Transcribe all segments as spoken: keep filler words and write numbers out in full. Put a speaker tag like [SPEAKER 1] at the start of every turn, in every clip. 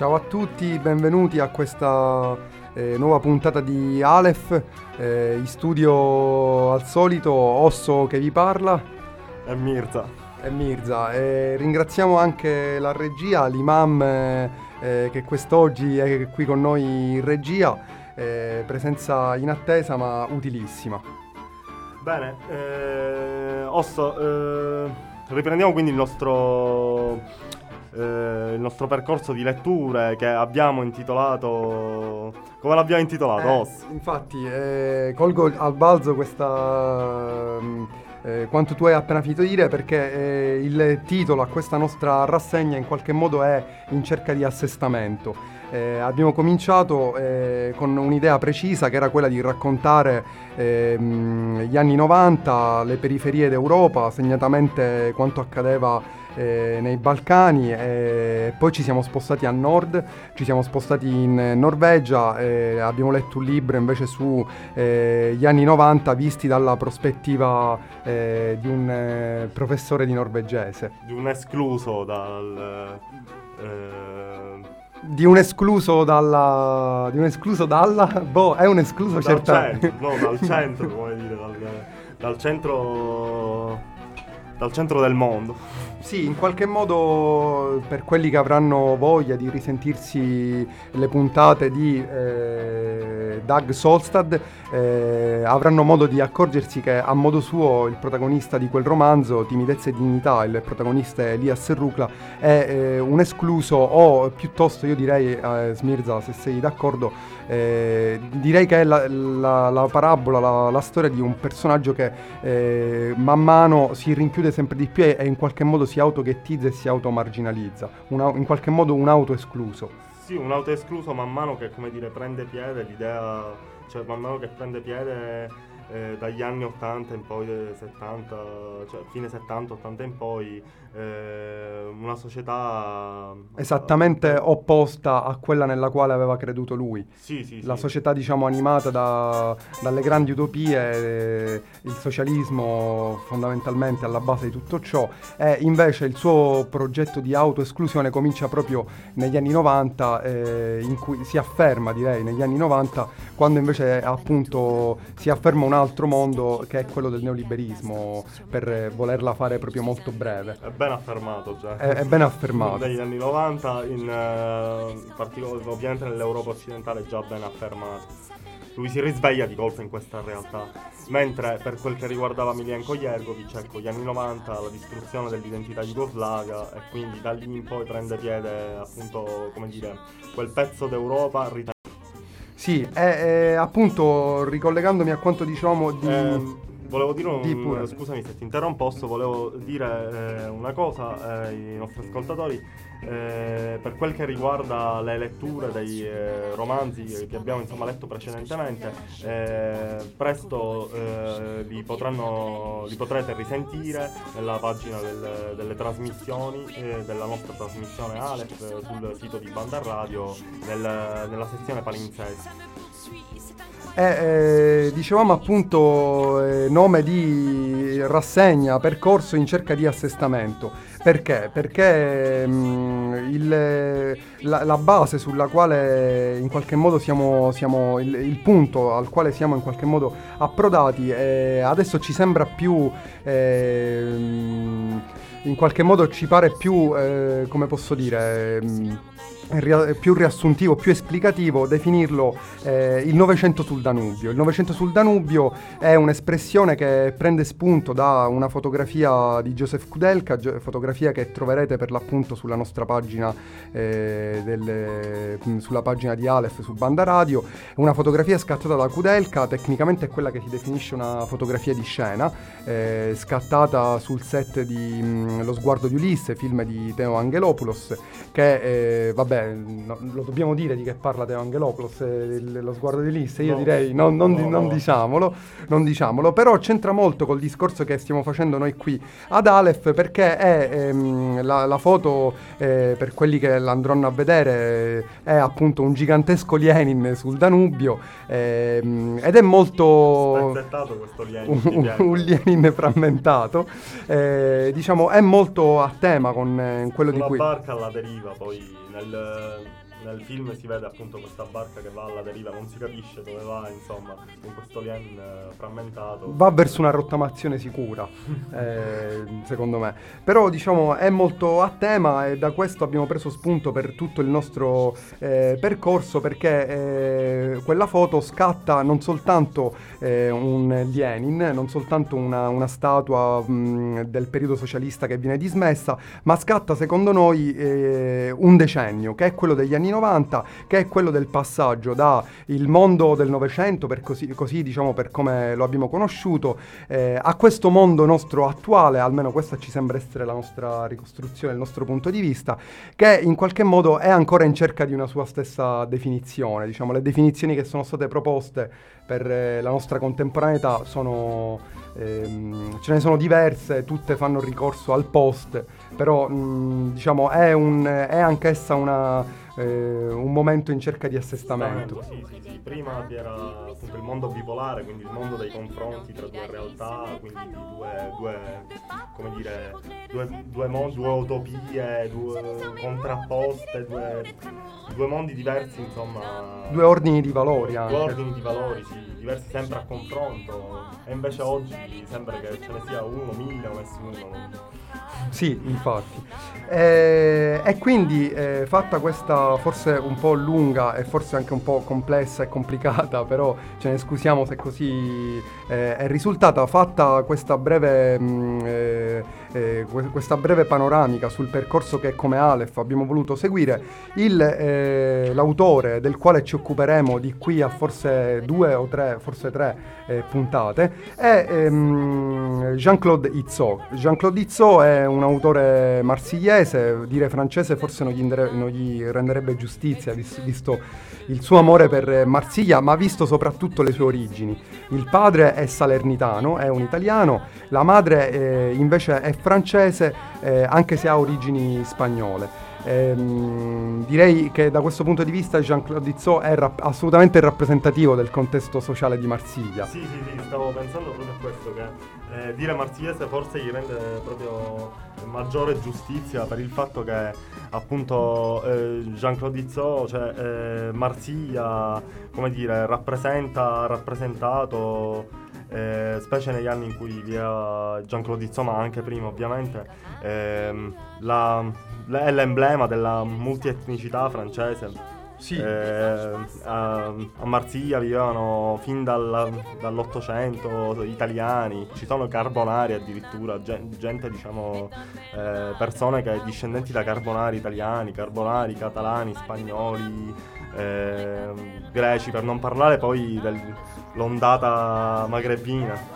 [SPEAKER 1] Ciao a tutti, benvenuti a questa eh, nuova puntata di Aleph. Eh, in studio al solito Osso che vi parla
[SPEAKER 2] e Mirza.
[SPEAKER 1] E Mirza. E ringraziamo anche la regia, l'imam eh, eh, che quest'oggi è qui con noi in regia, eh, presenza inattesa ma utilissima.
[SPEAKER 2] Bene, eh, Osso, eh, riprendiamo quindi il nostro... Eh, il nostro percorso di letture che abbiamo intitolato... Come l'abbiamo intitolato?
[SPEAKER 1] Eh,
[SPEAKER 2] Osso.
[SPEAKER 1] infatti, eh, colgo al balzo questa... Eh, quanto tu hai appena finito di dire, perché eh, il titolo a questa nostra rassegna in qualche modo è In cerca di assestamento. Eh, abbiamo cominciato eh, con un'idea precisa che era quella di raccontare eh, gli anni novanta, le periferie d'Europa, segnatamente quanto accadeva Eh, nei Balcani, e poi ci siamo spostati a nord, ci siamo spostati in Norvegia, e abbiamo letto un libro invece su eh, gli anni novanta visti dalla prospettiva eh, di un eh, professore di norvegese.
[SPEAKER 2] Di un escluso dal... Eh,
[SPEAKER 1] Di un escluso dalla... Di un escluso dalla... Boh, è un escluso certamente.
[SPEAKER 2] No, dal centro, come dire, dal, dal centro... dal centro del mondo.
[SPEAKER 1] Sì, in qualche modo per quelli che avranno voglia di risentirsi le puntate di eh, Dag Solstad eh, avranno modo di accorgersi che a modo suo il protagonista di quel romanzo, Timidezza e dignità, il protagonista Elias Rukla, è eh, un escluso, o piuttosto io direi, eh, Smirza, se sei d'accordo, eh, direi che è la, la, la parabola, la, la storia di un personaggio che eh, man mano si rinchiude sempre di più e, e in qualche modo si autoghettizza e si automarginalizza, una, in qualche modo un autoescluso.
[SPEAKER 2] Sì, un autoescluso man mano che, come dire, prende piede l'idea, cioè man mano che prende piede eh, dagli anni ottanta in poi, settanta, cioè fine settanta ottanta in poi, eh, una società
[SPEAKER 1] esattamente
[SPEAKER 2] eh,
[SPEAKER 1] opposta a quella nella quale aveva creduto lui.
[SPEAKER 2] Sì, sì,
[SPEAKER 1] La
[SPEAKER 2] sì.
[SPEAKER 1] società, diciamo, animata da, dalle grandi utopie, eh, il socialismo fondamentalmente alla base di tutto ciò, e invece il suo progetto di autoesclusione comincia proprio negli anni novanta, eh, in cui si afferma, direi, negli anni novanta, quando invece appunto si afferma un altro mondo che è quello del neoliberismo, per eh, volerla fare proprio molto breve.
[SPEAKER 2] È ben affermato, cioè.
[SPEAKER 1] È, è ben affermato.
[SPEAKER 2] Negli anni novanta, in, uh, in particolare ovviamente nell'Europa occidentale è già ben affermato. Lui si risveglia di colpo in questa realtà. Mentre per quel che riguardava Milenko Jergovic, ecco, gli anni novanta, la distruzione dell'identità jugoslava, e quindi da lì in poi prende piede appunto, come dire, quel pezzo d'Europa rit-
[SPEAKER 1] Sì, è, è appunto, ricollegandomi a quanto dicevamo di...
[SPEAKER 2] Eh, volevo dire
[SPEAKER 1] di
[SPEAKER 2] un,
[SPEAKER 1] pure.
[SPEAKER 2] scusami se ti interrompo, volevo dire eh, una cosa eh, ai nostri ascoltatori, eh, per quel che riguarda le letture dei eh, romanzi che abbiamo insomma letto precedentemente, eh, presto eh, li potranno li potrete risentire nella pagina del, delle trasmissioni eh, della nostra trasmissione Aleph sul sito di Banda Radio, nel, nella sezione palinsesti.
[SPEAKER 1] Eh, eh, dicevamo appunto eh, nome di rassegna, percorso in cerca di assestamento. Perché? Perché mh, il, la, la base sulla quale in qualche modo siamo, siamo il, il punto al quale siamo in qualche modo approdati eh, adesso ci sembra più eh, in qualche modo ci pare più eh, come posso dire mh, più riassuntivo, più esplicativo definirlo eh, il Novecento sul Danubio. Il Novecento sul Danubio è un'espressione che prende spunto da una fotografia di Joseph Kudelka, gio- fotografia che troverete per l'appunto sulla nostra pagina eh, del, sulla pagina di Aleph su Banda Radio. Una fotografia scattata da Kudelka, tecnicamente è quella che si definisce una fotografia di scena, eh, scattata sul set di mh, Lo sguardo di Ulisse, film di Theo Angelopoulos, che eh, vabbè, no, lo dobbiamo dire di che parla Theo Angelopoulos, eh, il, Lo sguardo di Ulisse, io
[SPEAKER 2] No.
[SPEAKER 1] direi non, non,
[SPEAKER 2] No,
[SPEAKER 1] di,
[SPEAKER 2] no,
[SPEAKER 1] non
[SPEAKER 2] no.
[SPEAKER 1] diciamolo, non diciamolo, però c'entra molto col discorso che stiamo facendo noi qui ad Aleph, perché è ehm, la, la foto, eh, per quelli che l'andranno a vedere, è appunto un gigantesco Lenin sul Danubio, ehm, ed è molto...
[SPEAKER 2] Spezzettato questo Lenin,
[SPEAKER 1] un, un Lenin frammentato, eh, diciamo è molto a tema con eh, quello
[SPEAKER 2] una
[SPEAKER 1] di cui...
[SPEAKER 2] barca alla deriva poi nel, nel film si vede appunto questa barca che va alla deriva, non si capisce dove va, insomma, con questo lien eh, frammentato.
[SPEAKER 1] Va verso una rottamazione sicura, eh, secondo me. Però diciamo è molto a tema e da questo abbiamo preso spunto per tutto il nostro eh, percorso, perché eh, quella foto scatta non soltanto eh, un Lenin, non soltanto una, una statua mh, del periodo socialista che viene dismessa, ma scatta secondo noi eh, un decennio, che è quello degli anni novanta, che è quello del passaggio da il mondo del Novecento, per così, così diciamo per come lo abbiamo conosciuto, eh, a questo mondo nostro attuale, almeno questa ci sembra essere la nostra ricostruzione, il nostro punto di vista, che in qualche modo è ancora in cerca di una sua stessa definizione. Diciamo, le definizioni che sono state proposte per eh, la nostra contemporaneità sono, ehm, ce ne sono diverse, tutte fanno ricorso al post, però mh, diciamo è, un, è anch'essa una... Eh, un momento in cerca di assestamento.
[SPEAKER 2] Sì, sì, sì. Prima vi era appunto il mondo bipolare, quindi il mondo dei confronti tra due realtà, quindi di due, due come dire, due, due, mo- due utopie, due contrapposte, due, due mondi diversi, insomma.
[SPEAKER 1] Due ordini di valori anche.
[SPEAKER 2] Due ordini di valori, sì, diversi sempre a confronto. E invece oggi sembra che ce ne sia uno, mille o nessuno.
[SPEAKER 1] Sì, infatti. E, e quindi eh, fatta questa forse un po' lunga e forse anche un po' complessa e complicata, però ce ne scusiamo se così eh, è risultata, fatta questa breve, mh, eh, eh, questa breve panoramica sul percorso che come Aleph abbiamo voluto seguire, il, eh, l'autore del quale ci occuperemo di qui a forse due o tre, forse tre eh, puntate, è ehm, Jean-Claude Izzot. Jean-Claude Izzot è un autore marsigliese, dire francese forse non gli, indere- non gli renderebbe giustizia, vis- visto il suo amore per Marsiglia, ma visto soprattutto le sue origini. Il padre è salernitano, è un italiano, la madre eh, invece è francese, eh, anche se ha origini spagnole. Ehm, direi che da questo punto di vista Jean-Claude Izzot è rap- assolutamente rappresentativo del contesto sociale di Marsiglia.
[SPEAKER 2] Sì, sì, sì, stavo pensando proprio a questo, che eh, dire marsigliese forse gli rende proprio maggiore giustizia per il fatto che appunto eh, Jean-Claude Izzot, cioè eh, Marsiglia, come dire, rappresenta, ha rappresentato, eh, specie negli anni in cui vi era Jean-Claude Izzot, ma anche prima ovviamente, ehm, la, è l'emblema della multietnicità francese.
[SPEAKER 1] Sì.
[SPEAKER 2] Eh, a, a Marsiglia vivevano fin dalla, dall'Ottocento italiani, ci sono carbonari addirittura, gente, gente diciamo, eh, persone che discendenti da carbonari italiani, carbonari catalani, spagnoli, eh, greci, per non parlare poi dell'ondata magrebina.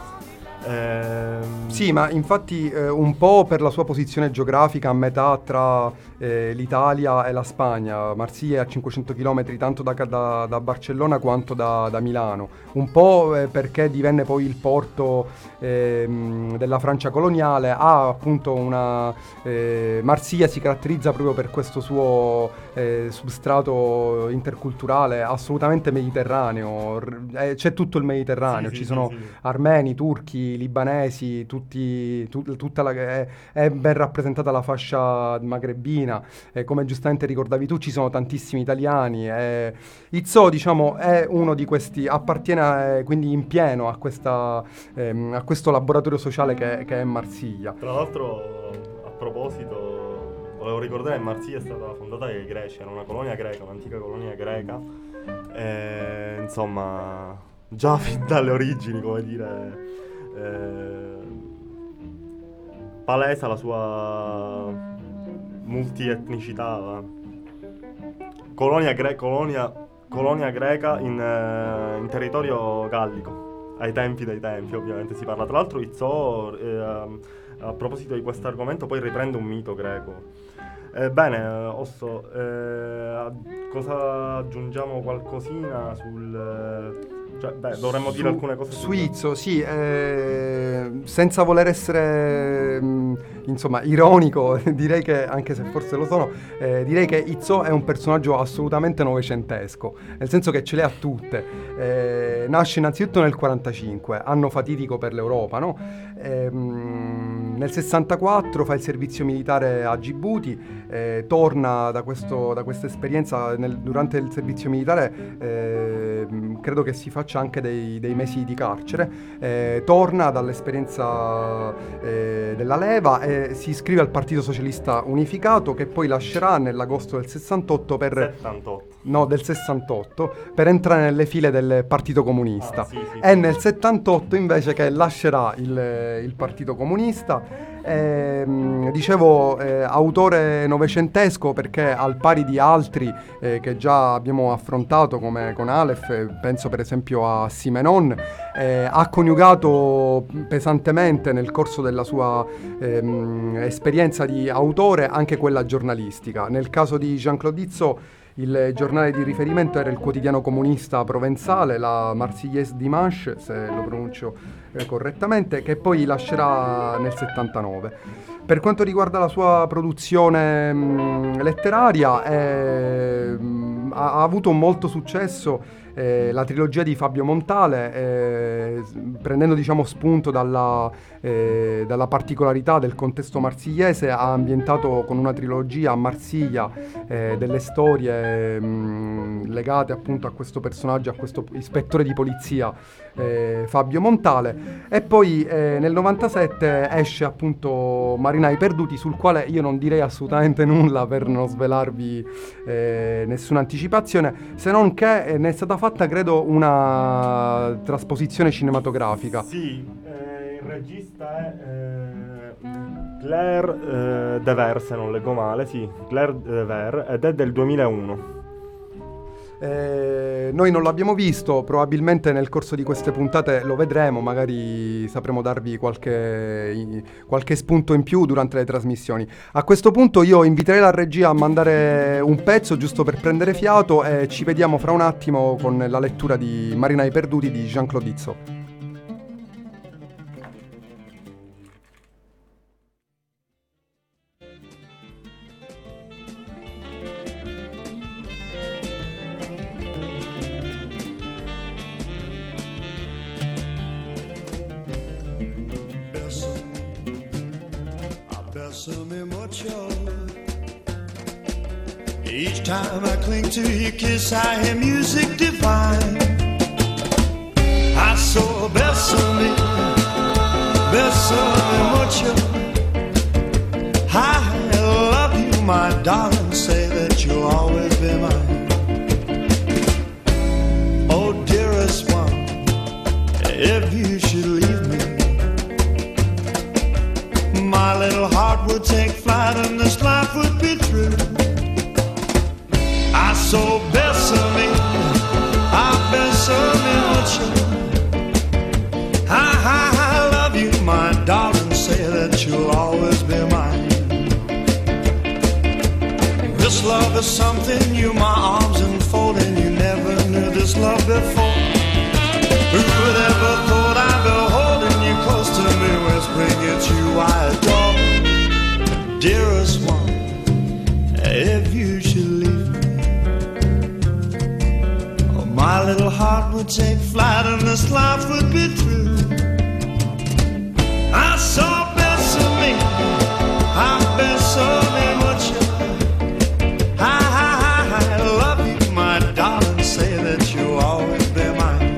[SPEAKER 1] Ehm... Sì, ma infatti eh, un po' per la sua posizione geografica a metà tra eh, l'Italia e la Spagna. Marsiglia è a cinquecento chilometri tanto da, da, da Barcellona quanto da, da Milano, un po' eh, perché divenne poi il porto eh, della Francia coloniale. Ha appunto una eh, Marsiglia si caratterizza proprio per questo suo eh, substrato interculturale assolutamente mediterraneo. R- c'è tutto il Mediterraneo,
[SPEAKER 2] sì,
[SPEAKER 1] ci
[SPEAKER 2] sì,
[SPEAKER 1] sono
[SPEAKER 2] sì, sì.
[SPEAKER 1] armeni, turchi, libanesi, tutti, tu, tutta la, è, è ben rappresentata la fascia magrebina, e come giustamente ricordavi tu ci sono tantissimi italiani. E Izzot, diciamo, è uno di questi, appartiene eh, quindi in pieno a, questa, ehm, a questo laboratorio sociale che, che è Marsiglia.
[SPEAKER 2] Tra l'altro, a proposito, volevo ricordare che Marsiglia è stata fondata dai greci, era una colonia greca, un'antica colonia greca, e, insomma, già fin dalle origini, come dire, Eh, palesa la sua multietnicità. Va. Colonia, gre- colonia, colonia greca in, eh, in territorio gallico, ai tempi dei tempi ovviamente si parla. Tra l'altro Izzot, eh, a proposito di questo argomento, poi riprende un mito greco. Eh, bene, Osso, eh, cosa aggiungiamo qualcosina sul... Cioè, beh, dovremmo dire
[SPEAKER 1] Su,
[SPEAKER 2] alcune cose
[SPEAKER 1] su Izzo, sì, eh, senza voler essere mh, insomma ironico, direi che, anche se forse lo sono, eh, direi che Izzo è un personaggio assolutamente novecentesco, nel senso che ce le ha tutte. Eh, nasce innanzitutto nel quarantacinque, anno fatidico per l'Europa, no? Eh, mh, nel sessantaquattro fa il servizio militare a Gibuti, eh, torna da, questo, da questa esperienza nel, durante il servizio militare, eh, credo che si faccia anche dei, dei mesi di carcere, eh, torna dall'esperienza eh, della leva e si iscrive al Partito Socialista Unificato, che poi lascerà nell'agosto del sessantotto per...
[SPEAKER 2] settantotto.
[SPEAKER 1] No, del sessantotto, per entrare nelle file del Partito Comunista.
[SPEAKER 2] Ah, sì, sì,
[SPEAKER 1] È
[SPEAKER 2] sì.
[SPEAKER 1] nel settantotto invece che lascerà il, il Partito Comunista. Ehm, dicevo, eh, autore novecentesco perché al pari di altri eh, che già abbiamo affrontato come con Aleph, eh, penso per esempio a Simenon, eh, ha coniugato pesantemente nel corso della sua ehm, esperienza di autore anche quella giornalistica. Nel caso di Jean-Claude Izzo il giornale di riferimento era il quotidiano comunista provenzale, la Marseillaise Dimanche, se lo pronuncio eh, correttamente, che poi lascerà nel settantanove. Per quanto riguarda la sua produzione mh, letteraria, eh, mh, ha, ha avuto molto successo eh, la trilogia di Fabio Montale, eh, prendendo diciamo spunto dalla, eh, dalla particolarità del contesto marsigliese, ha ambientato con una trilogia a Marsiglia eh, delle storie mh, legate appunto a questo personaggio, a questo ispettore di polizia eh, Fabio Montale, e poi eh, nel novantasette esce appunto Marinai Perduti, sul quale io non direi assolutamente nulla per non svelarvi eh, nessuna anticipazione, se non che eh, ne è stata fatta credo una trasposizione cinematografica.
[SPEAKER 2] Sì, eh, il regista è eh, Claire eh, Dever, se non leggo male, sì, Claire Dever, ed è del duemilauno.
[SPEAKER 1] Eh, noi non l'abbiamo visto, probabilmente nel corso di queste puntate lo vedremo, magari sapremo darvi qualche, qualche spunto in più durante le trasmissioni. A questo punto io inviterei la regia a mandare un pezzo giusto per prendere fiato e ci vediamo fra un attimo con la lettura di Marinai Perduti di Jean-Claude Izzo.
[SPEAKER 3] Each time I cling to your kiss, I hear music divine. I saw bésame, bésame mucho. I love you, my darling, say that you'll always be mine. Oh, dearest one, if you should leave me, my little heart would take flight and this life would be true. I so bésame, I bésame mucho. I, I, I love you, my darling, say that you'll always be mine. This love is something you, my arms enfolding. You never knew this love before. Who would ever thought I'd be holding you close to me, whispering it's you I adore. Dearest one, if you should leave me, oh, my little heart would take flight and this life would be true. I saw bésame, I bésame mucho. I, I, I love you, my darling, say that you'll always be mine.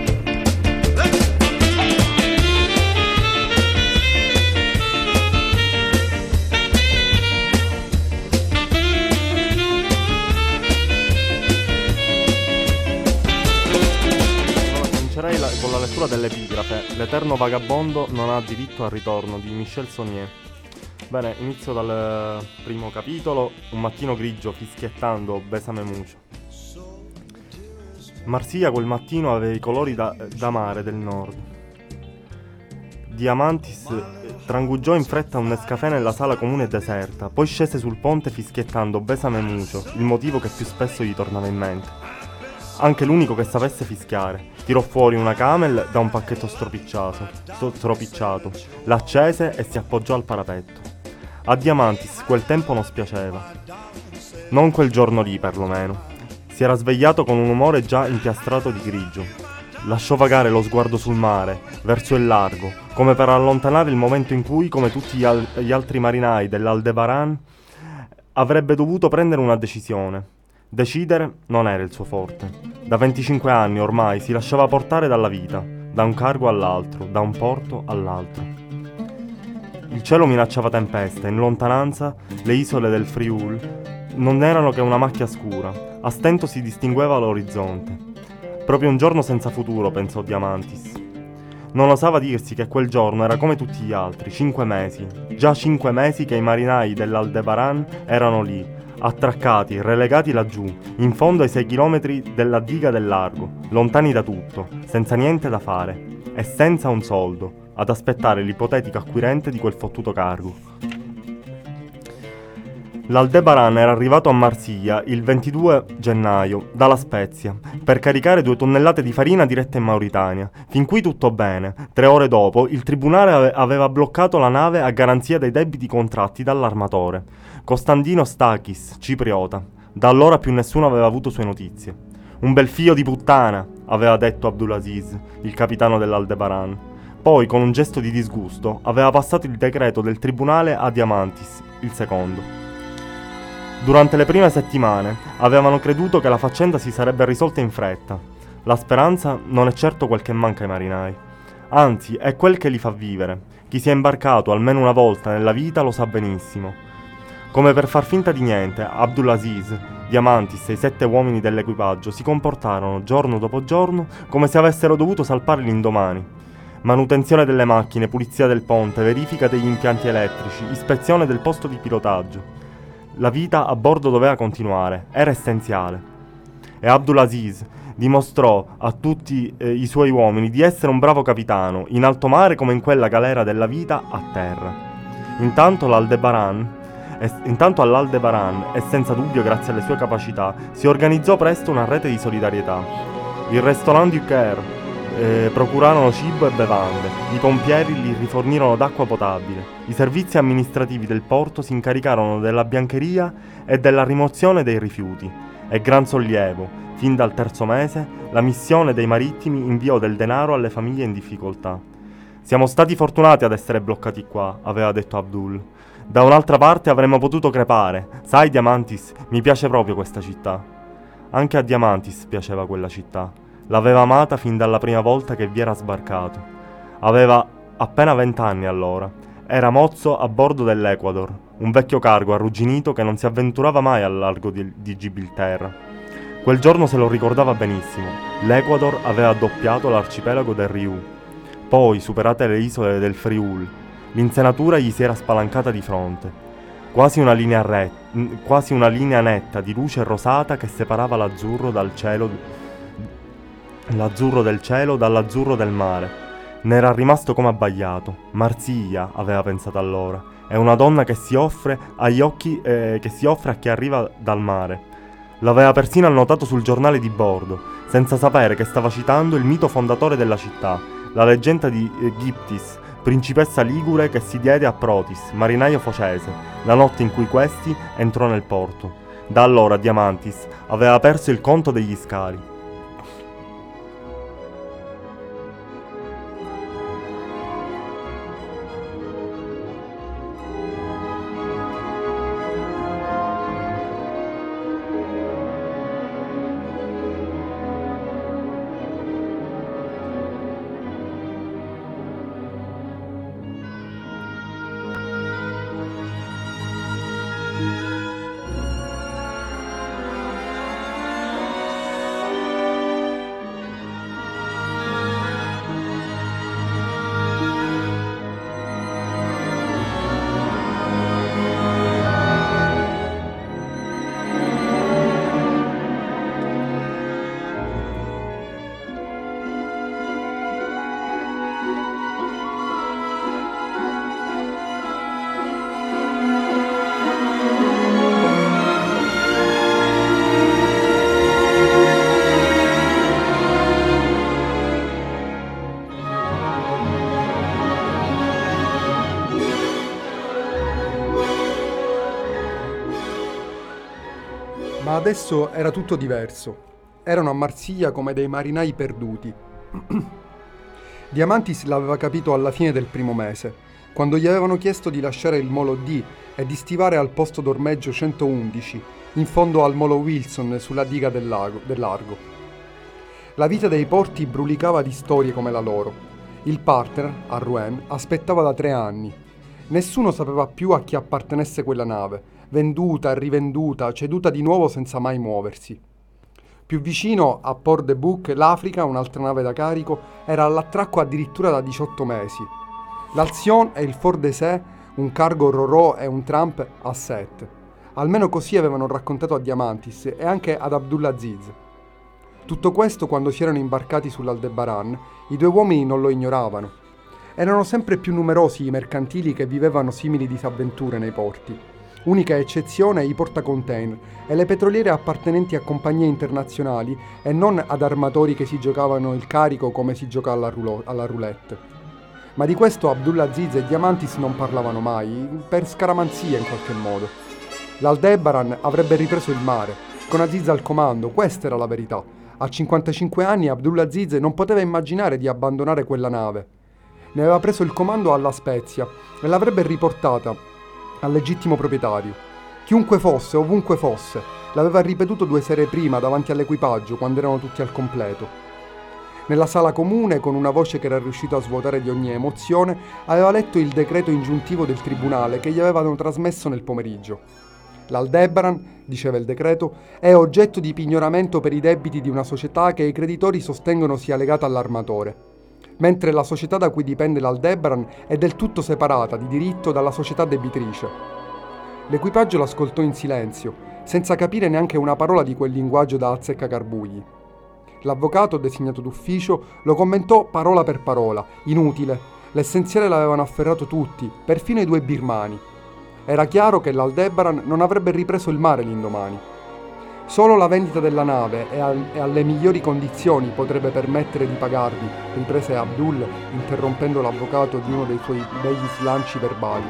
[SPEAKER 2] Comincerei la- con la lettura dell'epigrafe. L'eterno vagabondo non ha diritto al ritorno di Michel Saunier. Bene, inizio dal primo capitolo. Un mattino grigio, fischiettando, besame mucho. Marsiglia quel mattino aveva i colori da, da mare del nord. Diamantis eh, trangugiò in fretta un Nescafè nella sala comune deserta, poi scese sul ponte fischiettando besame mucho, il motivo che più spesso gli tornava in mente. anche l'unico che sapesse fischiare. Tirò fuori una camel da un pacchetto stropicciato, stropicciato, l'accese e si appoggiò al parapetto. A Diamantis quel tempo non spiaceva. Non quel giorno lì, perlomeno. Si era svegliato con un umore già impiastrato di grigio. Lasciò vagare lo sguardo sul mare, verso il largo, come per allontanare il momento in cui, come tutti gli, al- gli altri marinai dell'Aldebaran, avrebbe dovuto prendere una decisione. Decidere non era il suo forte. Da venticinque anni ormai si lasciava portare dalla vita, da un cargo all'altro, da un porto all'altro. Il cielo minacciava tempesta, in lontananza le isole del Friul non erano che una macchia scura, a stento si distingueva l'orizzonte. Proprio un giorno senza futuro, pensò Diamantis. Non osava dirsi che quel giorno era come tutti gli altri, cinque mesi, già cinque mesi che i marinai dell'Aldebaran erano lì, attraccati, relegati laggiù, in fondo ai sei chilometri della diga del largo, lontani da tutto, senza niente da fare, e senza un soldo, ad aspettare l'ipotetico acquirente di quel fottuto cargo. L'Aldebaran era arrivato a Marsiglia il ventidue gennaio, dalla Spezia, per caricare due tonnellate di farina diretta in Mauritania. Fin qui tutto bene. Tre ore dopo, il tribunale ave- aveva bloccato la nave a garanzia dei debiti contratti dall'armatore, Costandino Stakis, cipriota. Da allora più nessuno aveva avuto sue notizie. Un bel figlio di puttana, aveva detto Abdulaziz, il capitano dell'Aldebaran. Poi, con un gesto di disgusto, aveva passato il decreto del tribunale a Diamantis, il secondo. Durante le prime settimane avevano creduto che la faccenda si sarebbe risolta in fretta. La speranza non è certo quel che manca ai marinai. Anzi, è quel che li fa vivere. Chi si è imbarcato almeno una volta nella vita lo sa benissimo. Come per far finta di niente, Abdulaziz, Diamantis e i sette uomini dell'equipaggio si comportarono giorno dopo giorno come se avessero dovuto salpare l'indomani. Manutenzione delle macchine, pulizia del ponte, verifica degli impianti elettrici, ispezione del posto di pilotaggio. La vita a bordo doveva continuare, era essenziale. E Abdulaziz dimostrò a tutti eh, i suoi uomini di essere un bravo capitano, in alto mare come in quella galera della vita a terra. Intanto l'Aldebaran, e, intanto all'Aldebaran, e senza dubbio grazie alle sue capacità, si organizzò presto una rete di solidarietà. Il Restaurant du Caire eh, procurarono cibo e bevande, i pompieri li rifornirono d'acqua potabile. I servizi amministrativi del porto si incaricarono della biancheria e della rimozione dei rifiuti. E gran sollievo, fin dal terzo mese, la missione dei marittimi inviò del denaro alle famiglie in difficoltà. Siamo stati fortunati ad essere bloccati qua, aveva detto Abdul. Da un'altra parte avremmo potuto crepare. Sai, Diamantis, mi piace proprio questa città. Anche a Diamantis piaceva quella città. L'aveva amata fin dalla prima volta che vi era sbarcato. Aveva appena vent'anni allora. Era mozzo a bordo dell'Ecuador, un vecchio cargo arrugginito che non si avventurava mai al largo di, di Gibilterra. Quel giorno se lo ricordava benissimo. L'Ecuador aveva addoppiato l'arcipelago del Riu. Poi, superate le isole del Friul, l'insenatura gli si era spalancata di fronte. Quasi una linea, re- quasi una linea netta di luce rosata che separava l'azzurro dal cielo, l'azzurro del cielo dall'azzurro del mare. Ne era rimasto come abbagliato. Marsiglia, aveva pensato allora, è una donna che si offre agli occhi eh, che si offre a chi arriva dal mare. L'aveva persino annotato sul giornale di bordo, senza sapere che stava citando il mito fondatore della città, la leggenda di eh, Gyptis, principessa ligure che si diede a Protis, marinaio focese, la notte in cui questi entrò nel porto. Da allora Diamantis aveva perso il conto degli scali.
[SPEAKER 1] Ma adesso era tutto diverso. Erano a Marsiglia come dei marinai perduti. Diamantis l'aveva capito alla fine del primo mese, quando gli avevano chiesto di lasciare il molo D e di stivare al posto d'ormeggio centoundici, in fondo al molo Wilson sulla diga del, lago, del largo. La vita dei porti brulicava di storie come la loro. Il partner, a Rouen, aspettava da tre anni. Nessuno sapeva più a chi appartenesse quella nave, venduta, rivenduta, ceduta di nuovo senza mai muoversi. Più vicino, a Port de Bouc, l'Africa, un'altra nave da carico, era all'attracco addirittura da diciotto mesi. L'Alcyon e il Fort de Sé, un cargo Roro e un Tramp a sette. Almeno così avevano raccontato a Diamantis e anche ad Abdulaziz. Tutto questo quando si erano imbarcati sull'Aldebaran, i due uomini non lo ignoravano. Erano sempre più numerosi i mercantili che vivevano simili disavventure nei porti. Unica eccezione i portacontainer e le petroliere appartenenti a compagnie internazionali e non ad armatori che si giocavano il carico come si gioca alla, roulo- alla roulette. Ma di questo Abdulaziz e Diamantis non parlavano mai, per scaramanzia in qualche modo. L'Aldebaran avrebbe ripreso il mare, con Aziz al comando, questa era la verità. A cinquantacinque anni Abdulaziz non poteva immaginare di abbandonare quella nave. Ne aveva preso il comando alla Spezia e l'avrebbe riportata al legittimo proprietario. Chiunque fosse, ovunque fosse, l'aveva ripetuto due sere prima davanti all'equipaggio quando erano tutti al completo. Nella sala comune, con una voce che era riuscito a svuotare di ogni emozione, aveva letto il decreto ingiuntivo del tribunale che gli avevano trasmesso nel pomeriggio. L'Aldebaran, diceva il decreto, è oggetto di pignoramento per i debiti di una società che i creditori sostengono sia legata all'armatore, mentre la società da cui dipende l'Aldebaran è del tutto separata di diritto dalla società debitrice. L'equipaggio l'ascoltò in silenzio, senza capire neanche una parola di quel linguaggio da azzeccagarbugli. L'avvocato, designato d'ufficio, lo commentò parola per parola, inutile. L'essenziale l'avevano afferrato tutti, perfino i due birmani. Era chiaro che l'Aldebaran non avrebbe ripreso il mare l'indomani. Solo la vendita della nave e, al- e alle migliori condizioni potrebbe permettere di pagarvi, riprese Abdul, interrompendo l'avvocato di uno dei suoi begli slanci verbali.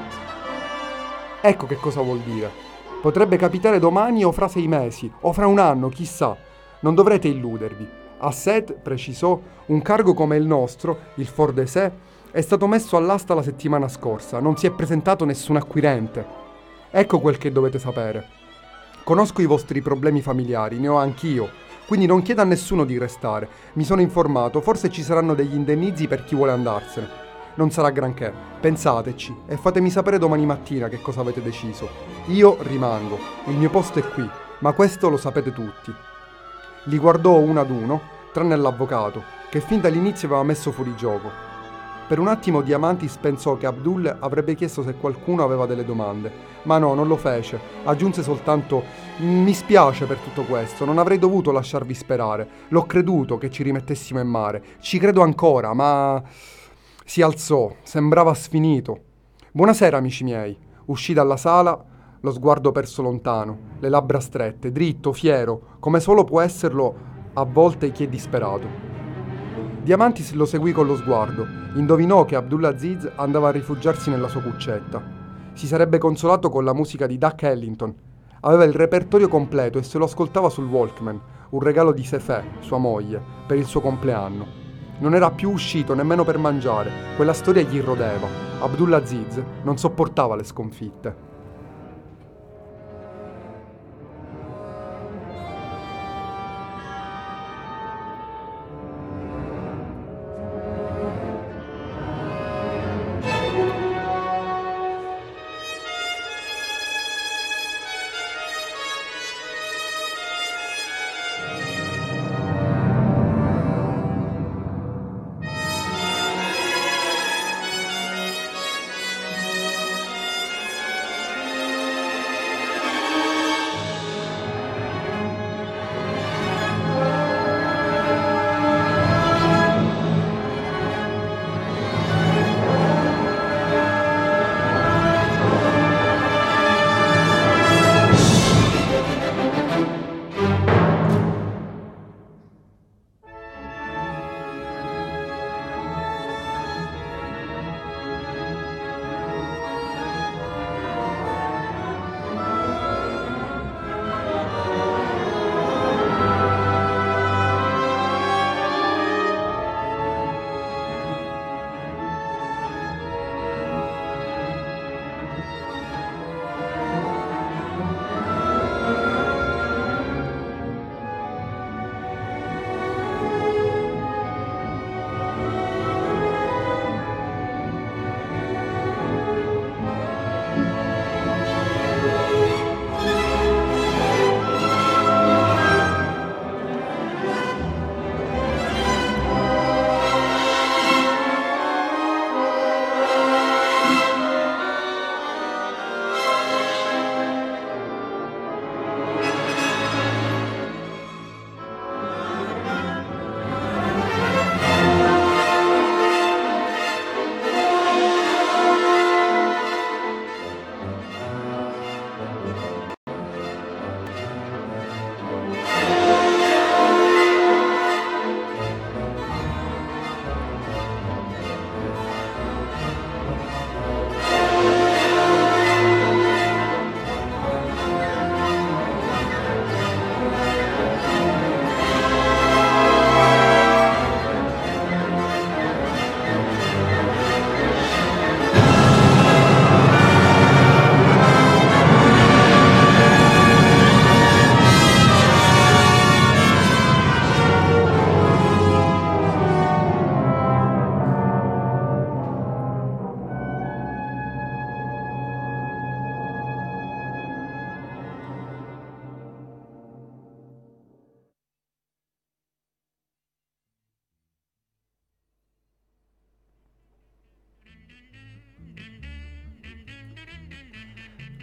[SPEAKER 1] Ecco che cosa vuol dire. Potrebbe capitare domani o fra sei mesi, o fra un anno, chissà. Non dovrete illudervi. A Sète, precisò, un cargo come il nostro, il Fort de Sé, è stato messo all'asta la settimana scorsa, non si è presentato nessun acquirente. Ecco quel che dovete sapere. Conosco i vostri problemi familiari, ne ho anch'io, quindi non chiedo a nessuno di restare. Mi sono informato, forse ci saranno degli indennizi per chi vuole andarsene. Non sarà granché, pensateci e fatemi sapere domani mattina che cosa avete deciso. Io rimango, il mio posto è qui, ma questo lo sapete tutti. Li guardò uno ad uno, tranne l'avvocato, che fin dall'inizio aveva messo fuori gioco. Per un attimo Diamantis pensò che Abdul avrebbe chiesto se qualcuno aveva delle domande, ma no, non lo fece. Aggiunse soltanto: mi spiace per tutto questo, non avrei dovuto lasciarvi sperare. L'ho creduto che ci rimettessimo in mare, ci credo ancora, ma... Si alzò, sembrava sfinito. Buonasera, amici miei. Uscì dalla sala, lo sguardo perso lontano, le labbra strette, dritto, fiero, come solo può esserlo a volte chi è disperato. Diamantis lo seguì con lo sguardo, indovinò che Abdulaziz andava a rifugiarsi nella sua cuccetta. Si sarebbe consolato con la musica di Duck Ellington. Aveva il repertorio completo e se lo ascoltava sul Walkman, un regalo di Sefè, sua moglie, per il suo compleanno. Non era più uscito nemmeno per mangiare, quella storia gli rodeva. Abdulaziz non sopportava le sconfitte.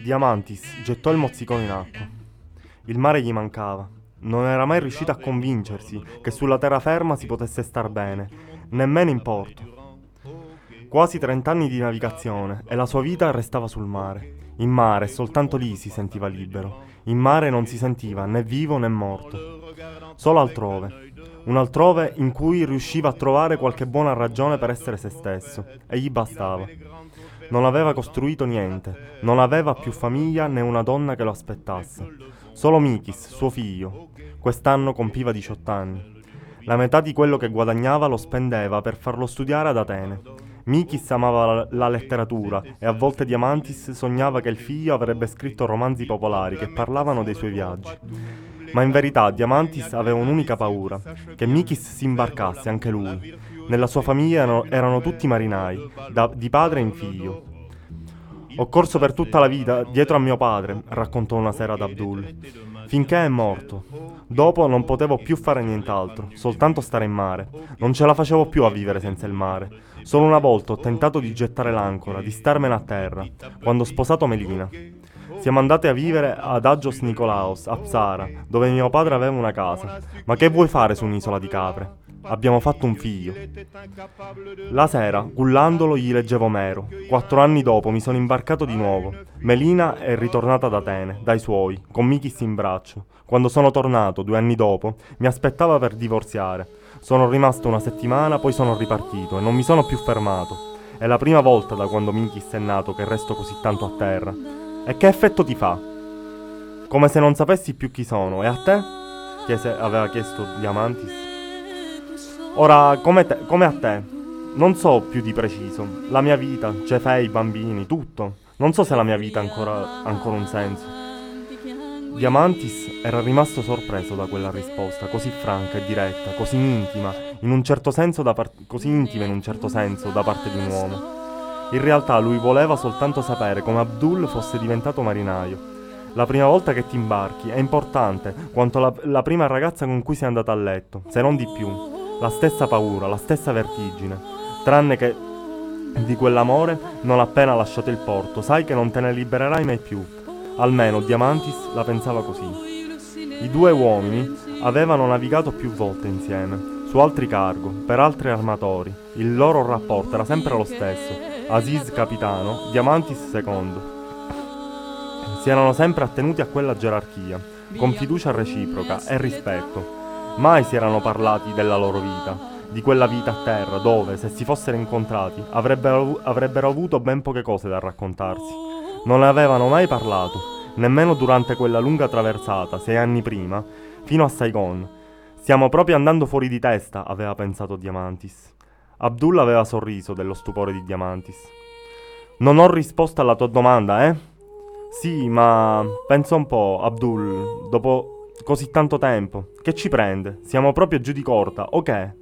[SPEAKER 2] Diamantis gettò il mozzicone in acqua. Il mare gli mancava. Non era mai riuscito a convincersi che sulla terraferma si potesse star bene, nemmeno in porto. Quasi trent'anni di navigazione e la sua vita restava sul mare. In mare soltanto lì si sentiva libero. In mare non si sentiva né vivo né morto. Solo altrove. Un altrove in cui riusciva a trovare qualche buona ragione per essere se stesso. E gli bastava. Non aveva costruito niente. Non aveva più famiglia né una donna che lo aspettasse. Solo Mikis, suo figlio. Quest'anno compiva diciotto anni. La metà di quello che guadagnava lo spendeva per farlo studiare ad Atene. Mikis amava la, la letteratura e a volte Diamantis sognava che il figlio avrebbe scritto romanzi popolari che parlavano dei suoi viaggi. Ma in verità Diamantis aveva un'unica paura, che Mikis si imbarcasse anche lui. Nella sua famiglia erano, erano tutti marinai, da, di padre in figlio. Ho corso per tutta la vita dietro a mio padre, raccontò una sera ad Abdul, finché è morto. Dopo non potevo più fare nient'altro, soltanto stare in mare. Non ce la facevo più a vivere senza il mare. Solo una volta ho tentato di gettare l'ancora, di starmene a terra, quando ho sposato Melina. Siamo andati a vivere ad Agios Nikolaos, a Psara, dove mio padre aveva una casa. Ma che vuoi fare su un'isola di capre? Abbiamo fatto un figlio. La sera, cullandolo, gli leggevo Omero. Quattro anni dopo mi sono imbarcato di nuovo. Melina è ritornata ad Atene, dai suoi, con Mikis in braccio. Quando sono tornato, due anni dopo, mi aspettava per divorziare. Sono rimasto una settimana, poi sono ripartito e non mi sono più fermato. È la prima volta da quando Mikis è nato che resto così tanto a terra. E che effetto ti fa? Come se non sapessi più chi sono. E a te? Chiese, aveva chiesto Diamantis. Ora, come, te, come a te, non so più di preciso. La mia vita, Cefei, i bambini, tutto. Non so se la mia vita ha ancora, ancora un senso. Diamantis era rimasto sorpreso da quella risposta, così franca e diretta, così intima, in un certo senso da par- così intima in un certo senso da parte di un uomo. In realtà lui voleva soltanto sapere come Abdul fosse diventato marinaio. La prima volta che ti imbarchi è importante quanto la, la prima ragazza con cui sei andata a letto, se non di più. La stessa paura, la stessa vertigine, tranne che di quell'amore non appena lasciato il porto, sai che non te ne libererai mai più. Almeno Diamantis la pensava così. I due uomini avevano navigato più volte insieme, su altri cargo, per altri armatori. Il loro rapporto era sempre lo stesso. Aziz capitano, Diamantis secondo. Si erano sempre attenuti a quella gerarchia, con fiducia reciproca e rispetto. Mai si erano parlati della loro vita, di quella vita a terra dove, se si fossero incontrati, avrebbero, avrebbero avuto ben poche cose da raccontarsi. Non ne avevano mai parlato, nemmeno durante quella lunga traversata, sei anni prima, fino a Saigon. Stiamo proprio andando fuori di testa, aveva pensato Diamantis. Abdul aveva sorriso dello stupore di Diamantis. Non ho risposto alla tua domanda, eh? Sì, ma pensa un po', Abdul, dopo così tanto tempo, che ci prende? Siamo proprio giù di corda, o che?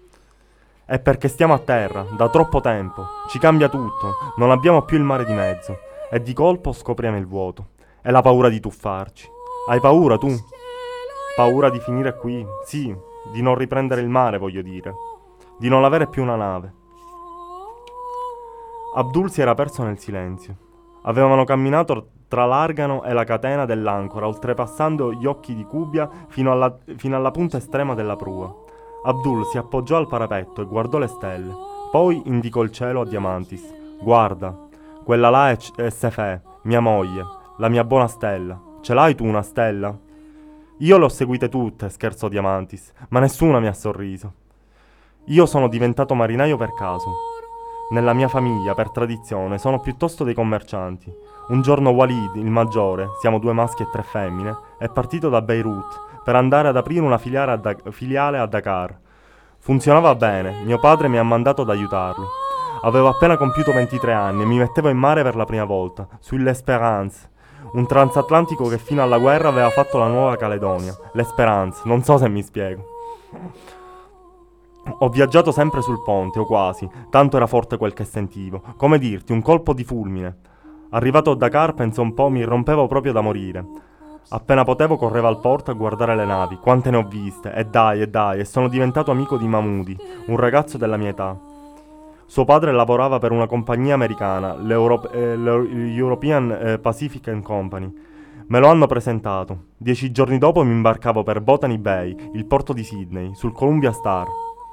[SPEAKER 2] È perché stiamo a terra, da troppo tempo, ci cambia tutto, non abbiamo più il mare di mezzo, e di colpo scopriamo il vuoto. È la paura di tuffarci. Hai paura tu? Paura di finire qui? Sì, di non riprendere il mare, voglio dire. Di non avere più una nave. Abdul si era perso nel silenzio. Avevano camminato tra l'Argano e la catena dell'ancora, oltrepassando gli occhi di Cubia fino alla, fino alla punta estrema della prua. Abdul si appoggiò al parapetto e guardò le stelle. Poi indicò il cielo a Diamantis. Guarda, quella là è, è Sefè, mia moglie, la mia buona stella. Ce l'hai tu una stella? Io le ho seguite tutte, scherzò Diamantis, ma nessuna mi ha sorriso. Io sono diventato marinaio per caso. Nella mia famiglia, per tradizione, sono piuttosto dei commercianti. Un giorno Walid, il maggiore, siamo due maschi e tre femmine, è partito da Beirut per andare ad aprire una filiale a, da- filiale a Dakar. Funzionava bene, mio padre mi ha mandato ad aiutarlo. Avevo appena compiuto ventitré anni e mi mettevo in mare per la prima volta, sull'Espérance, un transatlantico che fino alla guerra aveva fatto la Nuova Caledonia. L'Espérance, non so se mi spiego. Ho viaggiato sempre sul ponte, o quasi, tanto era forte quel che sentivo. Come dirti, un colpo di fulmine. Arrivato a Dakar, penso un po', mi rompevo proprio da morire. Appena potevo correvo al porto a guardare le navi, quante ne ho viste, e dai, e dai, e sono diventato amico di Mahmoudi, un ragazzo della mia età. Suo padre lavorava per una compagnia americana, l'Euro- eh, l'European eh, Pacific and Company. Me lo hanno presentato. Dieci giorni dopo mi imbarcavo per Botany Bay, il porto di Sydney, sul Columbia Star.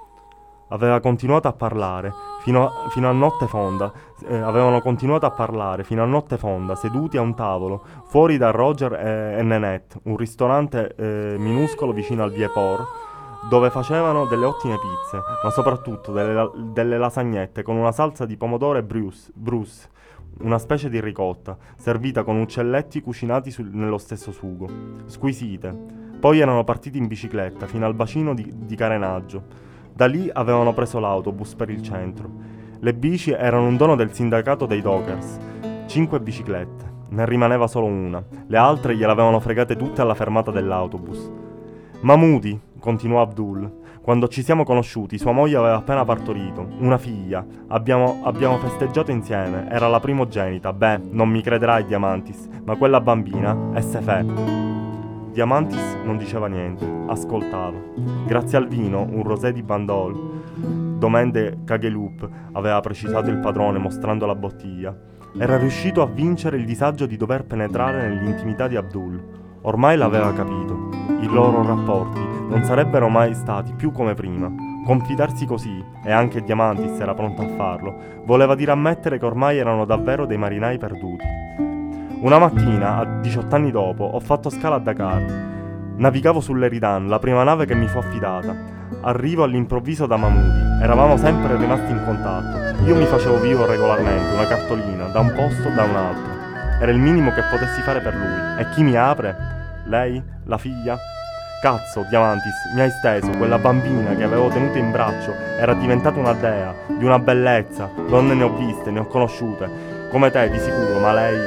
[SPEAKER 2] Aveva continuato a parlare fino a, fino a notte fonda. Eh, avevano continuato a parlare fino a notte fonda, seduti a un tavolo, fuori da Roger e, e Nanette, un ristorante eh, minuscolo vicino al Vieport, dove facevano delle ottime pizze, ma soprattutto delle, delle lasagnette con una salsa di pomodoro e Bruce, Bruce, una specie di ricotta, servita con uccelletti cucinati sul, nello stesso sugo. Squisite. Poi erano partiti in bicicletta fino al bacino di, di carenaggio. Da lì avevano preso l'autobus per il centro. Le bici erano un dono del sindacato dei Dockers. Cinque biciclette. Ne rimaneva solo una. Le altre gliel'avevano fregate tutte alla fermata dell'autobus. Mahmoudi, continuò Abdul, quando ci siamo conosciuti sua moglie aveva appena partorito, una figlia. Abbiamo, abbiamo festeggiato insieme, era la primogenita. Beh, non mi crederai Diamantis, ma quella bambina è Sefè. Diamantis non diceva niente, ascoltava. Grazie al vino, un rosé di Bandol, Domende Kageloop, aveva precisato il padrone mostrando la bottiglia, era riuscito a vincere il disagio di dover penetrare nell'intimità di Abdul. Ormai l'aveva capito. I loro rapporti non sarebbero mai stati più come prima. Confidarsi così, e anche Diamantis era pronto a farlo, voleva dire ammettere che ormai erano davvero dei marinai perduti. Una mattina, a diciotto anni dopo, ho fatto scala a Dakar. Navigavo sull'Eridan, la prima nave che mi fu affidata. Arrivo all'improvviso da Mahmoudi. Eravamo sempre rimasti in contatto. Io mi facevo vivo regolarmente, una cartolina, da un posto, da un altro. Era il minimo che potessi fare per lui. E chi mi apre? Lei? La figlia? Cazzo, Diamantis, mi hai steso, quella bambina che avevo tenuto in braccio era diventata una dea, di una bellezza. Donne ne ho viste, ne ho conosciute. Come te, di sicuro, ma lei...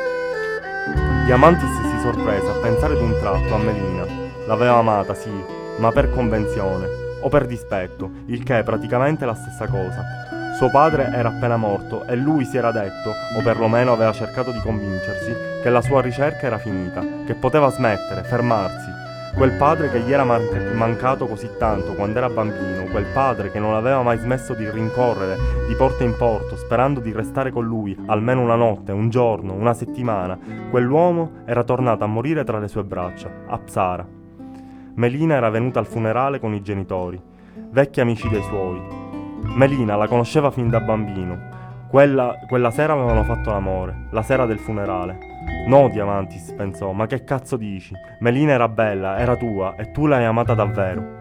[SPEAKER 2] Diamantis si sorprese a pensare d'un tratto a Melina. L'aveva amata, sì, ma per convenzione, o per dispetto, il che è praticamente la stessa cosa. Suo padre era appena morto e lui si era detto, o perlomeno aveva cercato di convincersi, che la sua ricerca era finita, che poteva smettere, fermarsi. Quel padre che gli era man- mancato così tanto quando era bambino, quel padre che non aveva mai smesso di rincorrere di porta in porto, sperando di restare con lui almeno una notte, un giorno, una settimana, quell'uomo era tornato a morire tra le sue braccia, a Psara. Melina era venuta al funerale con i genitori, vecchi amici dei suoi. Melina la conosceva fin da bambino. Quella, quella sera avevano fatto l'amore, la sera del funerale. No, Diamantis, pensò, ma che cazzo dici? Melina era bella, era tua, e tu l'hai amata davvero.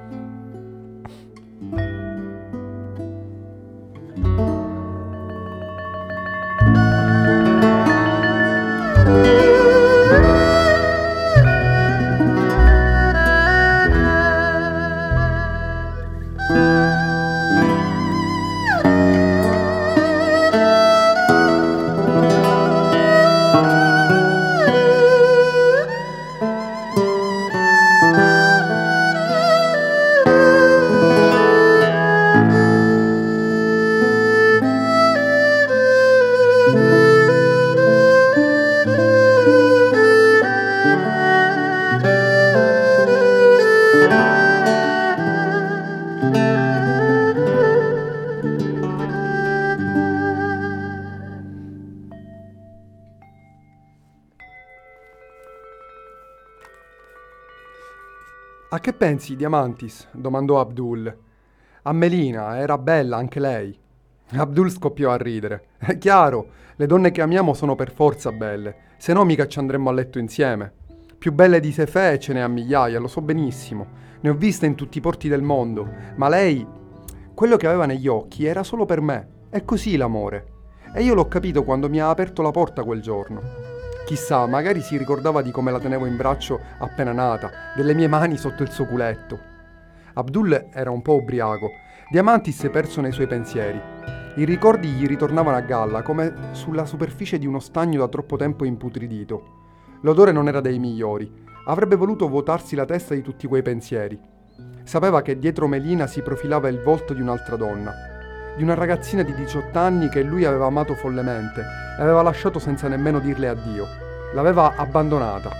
[SPEAKER 1] A che pensi, Diamantis? Domandò Abdul. A Melina, era bella anche lei. Abdul scoppiò a ridere. È chiaro, le donne che amiamo sono per forza belle, se no mica ci andremmo a letto insieme. Più belle di Sefè ce n'è a migliaia, lo so benissimo. Ne ho viste in tutti i porti del mondo, ma lei... quello che aveva negli occhi era solo per me. È così l'amore. E io l'ho capito quando mi ha aperto la porta quel giorno. Chissà, magari si ricordava di come la tenevo in braccio appena nata, delle mie mani sotto il suo culetto. Abdul era un po' ubriaco. Diamantis perso nei suoi pensieri. I ricordi gli ritornavano a galla, come sulla superficie di uno stagno da troppo tempo imputridito. L'odore non era dei migliori. Avrebbe voluto vuotarsi la testa di tutti quei pensieri. Sapeva che dietro Melina si profilava il volto di un'altra donna, di una ragazzina di diciotto anni che lui aveva amato follemente e aveva lasciato senza nemmeno dirle addio. L'aveva abbandonata.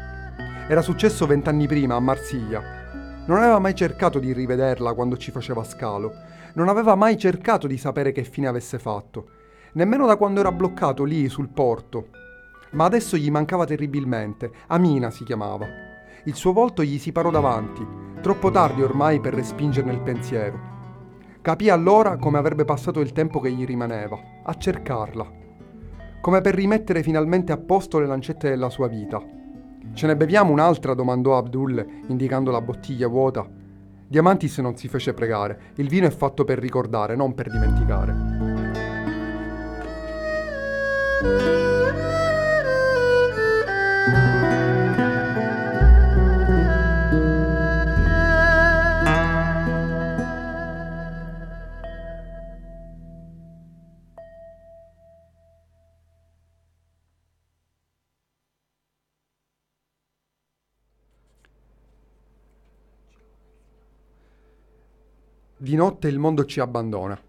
[SPEAKER 1] Era successo vent'anni prima a Marsiglia. Non aveva mai cercato di rivederla quando ci faceva scalo. Non aveva mai cercato di sapere che fine avesse fatto, nemmeno da quando era bloccato lì sul porto. Ma adesso gli mancava terribilmente. Amina si chiamava. Il suo volto gli si parò davanti, troppo tardi ormai per respingerne il pensiero. Capì allora come avrebbe passato il tempo che gli rimaneva, a cercarla. Come per rimettere finalmente a posto le lancette della sua vita. Ce ne beviamo un'altra? Domandò Abdul, indicando la bottiglia vuota. Diamantis non si fece pregare. Il vino è fatto per ricordare, non per dimenticare. Di notte il mondo ci abbandona.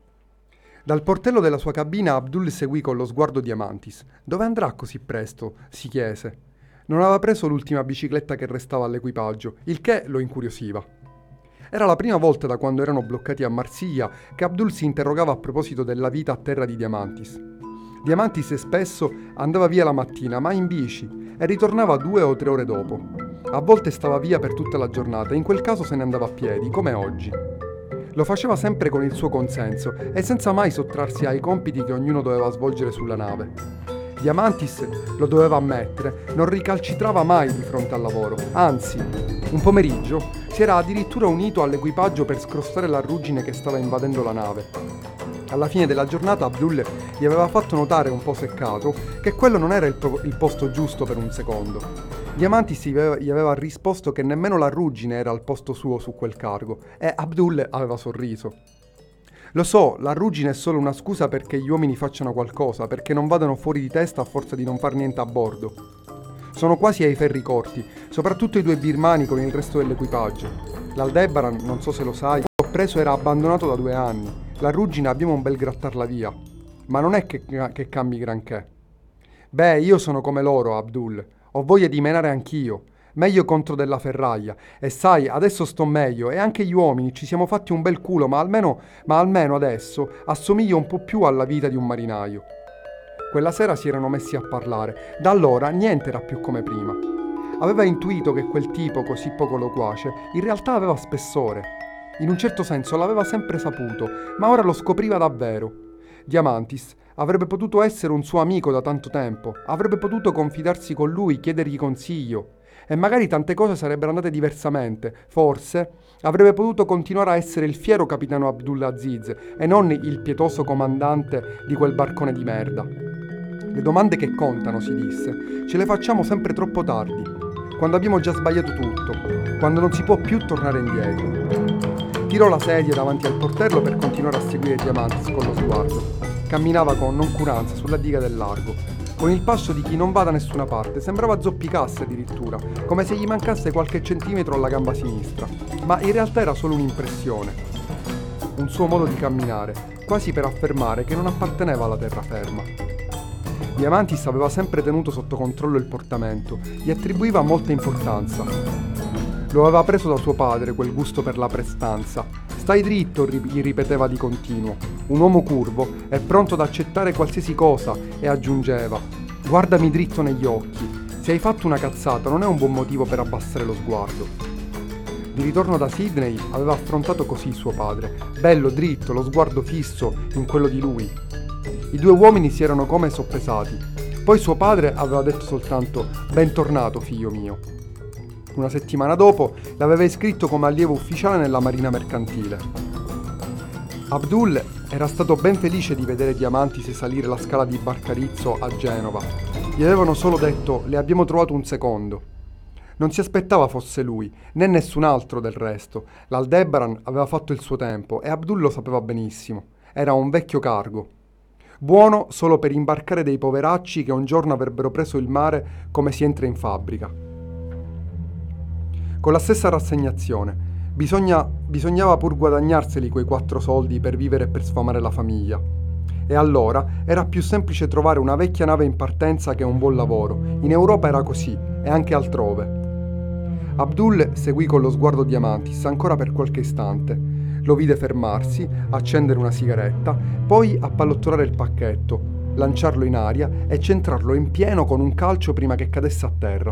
[SPEAKER 1] Dal portello della sua cabina Abdul seguì con lo sguardo Diamantis. Dove andrà così presto? Si chiese. Non aveva preso l'ultima bicicletta che restava all'equipaggio, il che lo incuriosiva. Era la prima volta da quando erano bloccati a Marsiglia che Abdul si interrogava a proposito della vita a terra di Diamantis. Diamantis spesso andava via la mattina, ma in bici, e ritornava due o tre ore dopo. A volte stava via per tutta la giornata, in quel caso se ne andava a piedi, come oggi. Lo faceva sempre con il suo consenso e senza mai sottrarsi ai compiti che ognuno doveva svolgere sulla nave. Diamantis, lo doveva ammettere, non ricalcitrava mai di fronte al lavoro. Anzi, un pomeriggio si era addirittura unito all'equipaggio per scrostare la ruggine che stava invadendo la nave. Alla fine della giornata Abdul gli aveva fatto notare, un po' seccato, che quello non era il, po- il posto giusto per un secondo. Diamantis gli aveva, gli aveva risposto che nemmeno la ruggine era al posto suo su quel cargo, e Abdul aveva sorriso. Lo so, la ruggine è solo una scusa perché gli uomini facciano qualcosa, perché non vadano fuori di testa a forza di non far niente a bordo. Sono quasi ai ferri corti, soprattutto i due birmani con il resto dell'equipaggio. L'Aldebaran, non so se lo sai, l'ho preso, era abbandonato da due anni. La ruggine abbiamo un bel grattarla via, ma non è che, che cambi granché. Beh, io sono come loro, Abdul. Ho voglia di menare anch'io, meglio contro della ferraia. E sai, adesso sto meglio, e anche gli uomini ci siamo fatti un bel culo, ma almeno, ma almeno adesso assomiglio un po' più alla vita di un marinaio. Quella sera si erano messi a parlare. Da allora niente era più come prima. Aveva intuito che quel tipo così poco loquace in realtà aveva spessore. In un certo senso l'aveva sempre saputo, ma ora lo scopriva davvero. Diamantis avrebbe potuto essere un suo amico da tanto tempo, avrebbe potuto confidarsi con lui, chiedergli consiglio, e magari tante cose sarebbero andate diversamente. Forse avrebbe potuto continuare a essere il fiero capitano Abdulaziz e non il pietoso comandante di quel barcone di merda. Le domande che contano, si disse, ce le facciamo sempre troppo tardi, quando abbiamo già sbagliato tutto, quando non si può più tornare indietro. Tirò la sedia davanti al portello per continuare a seguire Diamantis con lo sguardo. Camminava con noncuranza sulla diga del largo, con il passo di chi non va da nessuna parte. Sembrava zoppicasse addirittura, come se gli mancasse qualche centimetro alla gamba sinistra, ma in realtà era solo un'impressione, un suo modo di camminare, quasi per affermare che non apparteneva alla terraferma. Diamantis aveva sempre tenuto sotto controllo il portamento, gli attribuiva molta importanza. Lo aveva preso da suo padre quel gusto per la prestanza. Stai dritto, gli ripeteva di continuo. Un uomo curvo è pronto ad accettare qualsiasi cosa, e aggiungeva: guardami dritto negli occhi. Se hai fatto una cazzata non è un buon motivo per abbassare lo sguardo. Di ritorno da Sydney aveva affrontato così suo padre, bello dritto, lo sguardo fisso in quello di lui. I due uomini si erano come soppesati. Poi suo padre aveva detto soltanto: bentornato, figlio mio. Una settimana dopo l'aveva iscritto come allievo ufficiale nella marina mercantile. Abdul era stato ben felice di vedere Diamantis salire la scala di Barcarizzo a Genova. Gli avevano solo detto: le abbiamo trovato un secondo. Non si aspettava fosse lui, né nessun altro del resto. L'Aldebaran aveva fatto il suo tempo e Abdul lo sapeva benissimo. Era un vecchio cargo, buono solo per imbarcare dei poveracci che un giorno avrebbero preso il mare come si entra in fabbrica. Con la stessa rassegnazione, bisogna, bisognava pur guadagnarseli quei quattro soldi per vivere e per sfamare la famiglia. E allora era più semplice trovare una vecchia nave in partenza che un buon lavoro. In Europa era così, e anche altrove. Abdul seguì con lo sguardo Diamantis ancora per qualche istante. Lo vide fermarsi, accendere una sigaretta, poi appallottolare il pacchetto, lanciarlo in aria e centrarlo in pieno con un calcio prima che cadesse a terra.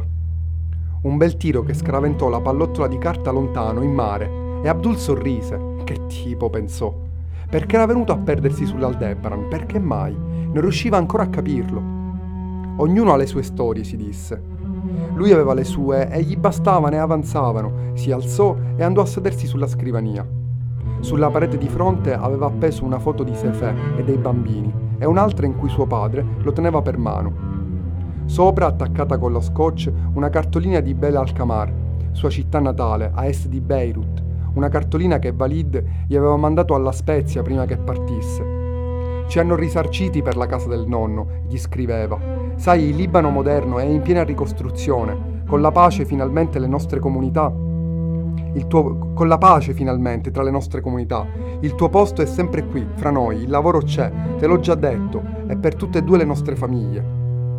[SPEAKER 1] Un bel tiro che scaraventò la pallottola di carta lontano, in mare, e Abdul sorrise. Che tipo, pensò. Perché era venuto a perdersi sull'Aldebaran? Perché mai? Non riusciva ancora a capirlo. Ognuno ha le sue storie, si disse. Lui aveva le sue e gli bastavano e avanzavano. Si alzò e andò a sedersi sulla scrivania. Sulla parete di fronte aveva appeso una foto di Sefè e dei bambini e un'altra in cui suo padre lo teneva per mano. Sopra, attaccata con lo scotch, una cartolina di Bel Al-Kamar, sua città natale, a est di Beirut, una cartolina che Walid gli aveva mandato alla Spezia prima che partisse. Ci hanno risarciti per la casa del nonno, gli scriveva. Sai, il Libano moderno è in piena ricostruzione, con la pace finalmente le nostre comunità. Il tuo, con la pace finalmente tra le nostre comunità. Il tuo posto è sempre qui, fra noi, il lavoro c'è, te l'ho già detto, e per tutte e due le nostre famiglie.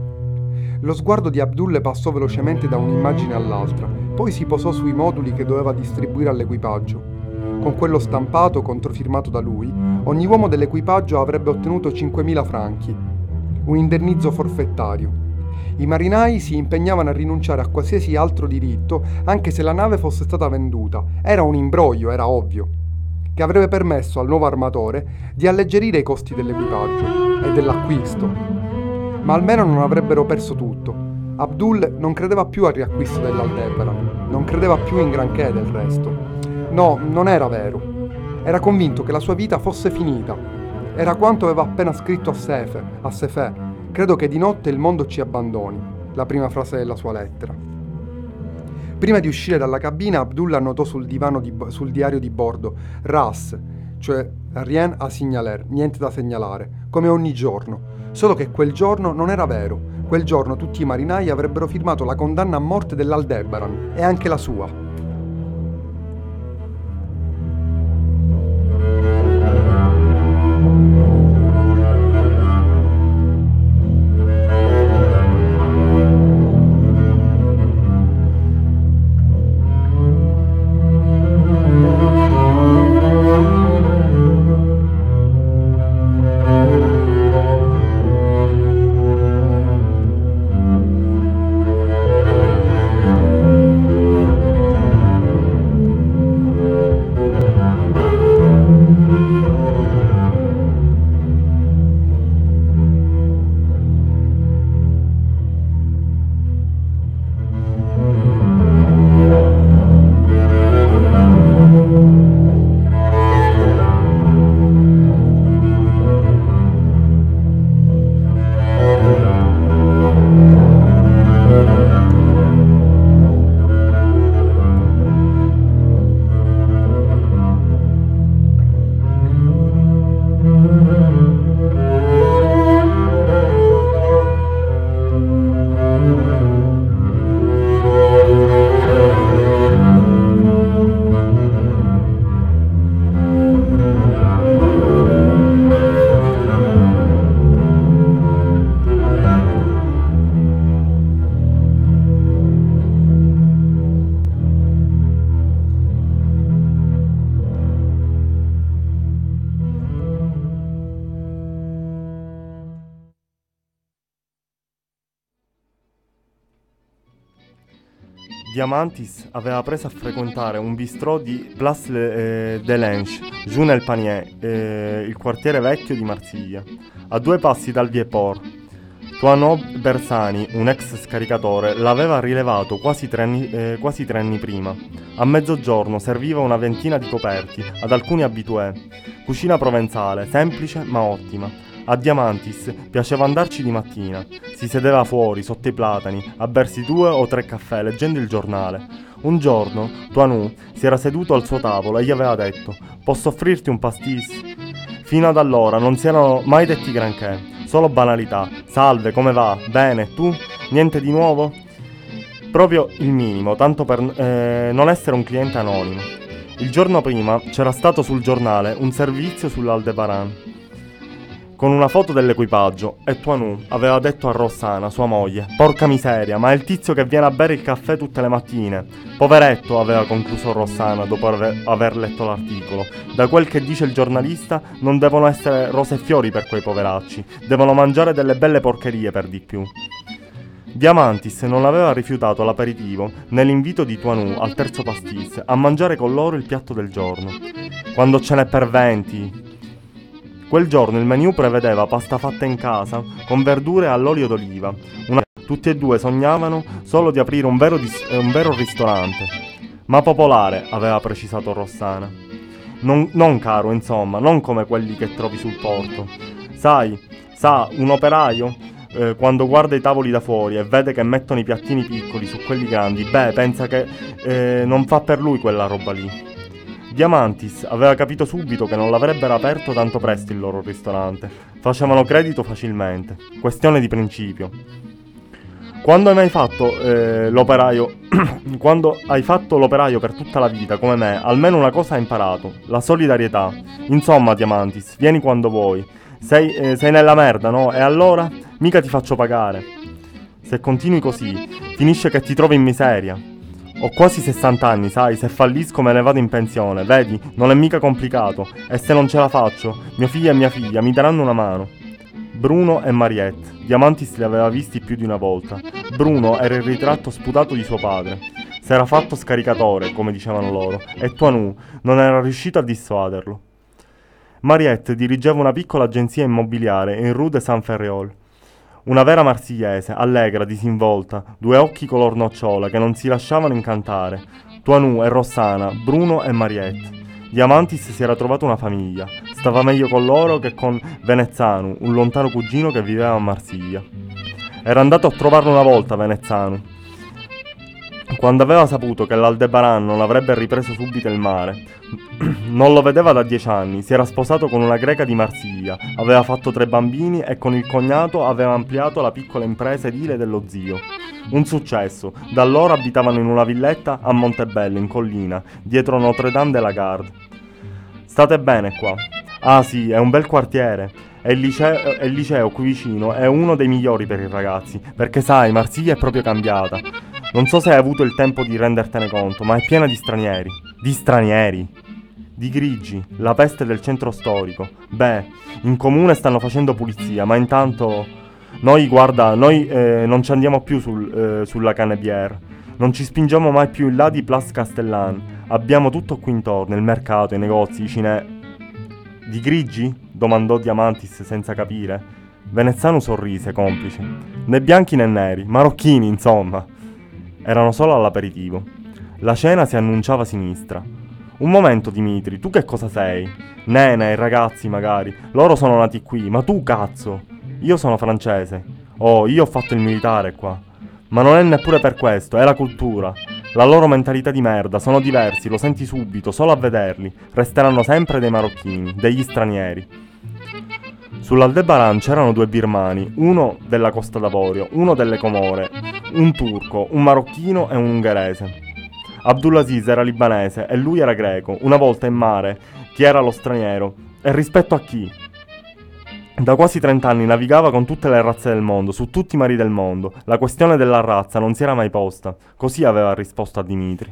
[SPEAKER 1] Lo sguardo di Abdul passò velocemente da un'immagine all'altra, poi si posò sui moduli che doveva distribuire all'equipaggio. Con quello stampato, controfirmato da lui, ogni uomo dell'equipaggio avrebbe ottenuto cinquemila franchi, un indennizzo forfettario. I marinai si impegnavano a rinunciare a qualsiasi altro diritto, anche se la nave fosse stata venduta. Era un imbroglio, era ovvio, che avrebbe permesso al nuovo armatore di alleggerire i costi dell'equipaggio e dell'acquisto. Ma almeno non avrebbero perso tutto. Abdul non credeva più al riacquisto dell'Aldebaran, non credeva più in granché del resto. No, non era vero. Era convinto che la sua vita fosse finita. Era quanto aveva appena scritto a Sefe, a Sefè. Credo che di notte il mondo ci abbandoni, la prima frase della sua lettera. Prima di uscire dalla cabina, Abdul annotò sul divano di, sul diario di bordo Ras, cioè rien à signaler, niente da segnalare, come ogni giorno. Solo che quel giorno non era vero. Quel giorno tutti i marinai avrebbero firmato la condanna a morte dell'Aldebaran, e anche la sua.
[SPEAKER 2] Diamantis aveva preso a frequentare un bistrò di Place eh, de l'Ange, giù nel Panier, eh, il quartiere vecchio di Marsiglia, a due passi dal Vieux-Port. Toinot Bersani, un ex scaricatore, l'aveva rilevato quasi tre anni, eh, quasi tre anni prima. A mezzogiorno serviva una ventina di coperti ad alcuni abitué. Cucina provenzale, semplice ma ottima. A Diamantis piaceva andarci di mattina. Si sedeva fuori, sotto i platani, a bersi due o tre caffè, leggendo il giornale. Un giorno, Toinot si era seduto al suo tavolo e gli aveva detto: «Posso offrirti un pastis?» Fino ad allora non si erano mai detti granché, solo banalità. «Salve, come va? Bene, tu? Niente di nuovo?» Proprio il minimo, tanto per eh, non essere un cliente anonimo. Il giorno prima c'era stato sul giornale un servizio sull'Aldebaran. con una foto dell'equipaggio, e Tuanù aveva detto a Rossana, sua moglie: porca miseria, ma è il tizio che viene a bere il caffè tutte le mattine. Poveretto, aveva concluso Rossana dopo aver, aver letto l'articolo. Da quel che dice il giornalista, non devono essere rose e fiori per quei poveracci, devono mangiare delle belle porcherie per di più. Diamantis non aveva rifiutato l'aperitivo nell'invito di Tuanù al terzo pastis a mangiare con loro il piatto del giorno. Quando ce n'è per venti... Quel giorno il menù prevedeva pasta fatta in casa con verdure all'olio d'oliva. Una... Tutti e due sognavano solo di aprire un vero, dis... un vero ristorante. Ma popolare, aveva precisato Rossana. Non, non caro, insomma, non come quelli che trovi sul porto. Sai, sa, un operaio, eh, quando guarda i tavoli da fuori e vede che mettono i piattini piccoli su quelli grandi, beh, pensa che eh, non fa per lui quella roba lì. Diamantis aveva capito subito che non l'avrebbero aperto tanto presto il loro ristorante. Facevano credito facilmente. Questione di principio. Quando hai mai fatto eh, l'operaio quando hai fatto l'operaio per tutta la vita come me, almeno una cosa hai imparato: la solidarietà. Insomma, Diamantis, vieni quando vuoi. Sei, eh, sei nella merda, no? E allora? Mica ti faccio pagare. Se continui così, finisce che ti trovi in miseria. Ho quasi sessanta anni, sai, se fallisco me ne vado in pensione, vedi? Non è mica complicato. E se non ce la faccio, mio figlio e mia figlia mi daranno una mano. Bruno e Mariette. Diamantis li aveva visti più di una volta. Bruno era il ritratto sputato di suo padre. S'era fatto scaricatore, come dicevano loro, e Tuanù non era riuscito a dissuaderlo. Mariette dirigeva una piccola agenzia immobiliare in Rue de Saint-Ferréol. Una vera marsigliese, allegra, disinvolta, due occhi color nocciola che non si lasciavano incantare. Tuanù e Rossana, Bruno e Mariette. Diamantis si era trovato una famiglia. Stava meglio con loro che con Venezzanu, un lontano cugino che viveva a Marsiglia. Era andato a trovarlo una volta Venezzanu. Quando aveva saputo che l'Aldebaran non avrebbe ripreso subito il mare, non lo vedeva da dieci anni, si era sposato con una greca di Marsiglia, aveva fatto tre bambini e con il cognato aveva ampliato la piccola impresa edile dello zio. Un successo, da allora abitavano in una villetta a Montebello, in collina, dietro Notre Dame de la Garde. State bene qua? Ah sì, è un bel quartiere. E il, liceo, e il liceo qui vicino è uno dei migliori per i ragazzi, perché sai, Marsiglia è proprio cambiata. Non so se hai avuto il tempo di rendertene conto, ma è piena di stranieri. Di stranieri? Di grigi, la peste del centro storico. Beh, in comune stanno facendo pulizia, ma intanto... Noi, guarda, noi eh, non ci andiamo più sul, eh, sulla Canebière. Non ci spingiamo mai più in là di Place Castellane. Abbiamo tutto qui intorno, il mercato, i negozi, i cine... Di grigi? Domandò Diamantis senza capire. Venezzano sorrise, complice. Né bianchi né neri, marocchini, insomma. Erano solo all'aperitivo. La cena si annunciava a sinistra. Un momento, Dimitri, tu che cosa sei? Nena, i ragazzi magari. Loro sono nati qui, ma tu cazzo? Io sono francese. Oh, io ho fatto il militare qua. Ma non è neppure per questo, è la cultura. La loro mentalità di merda, sono diversi, lo senti subito, solo a vederli. Resteranno sempre dei marocchini, degli stranieri. Sull'Aldebaran c'erano due birmani, uno della Costa d'Avorio, uno delle Comore, un turco, un marocchino e un ungherese. Abdulaziz era libanese e lui era greco. Una volta in mare, chi era lo straniero? E rispetto a chi? Da quasi trent'anni navigava con tutte le razze del mondo, su tutti i mari del mondo. La questione della razza non si era mai posta. Così aveva risposto a Dimitri.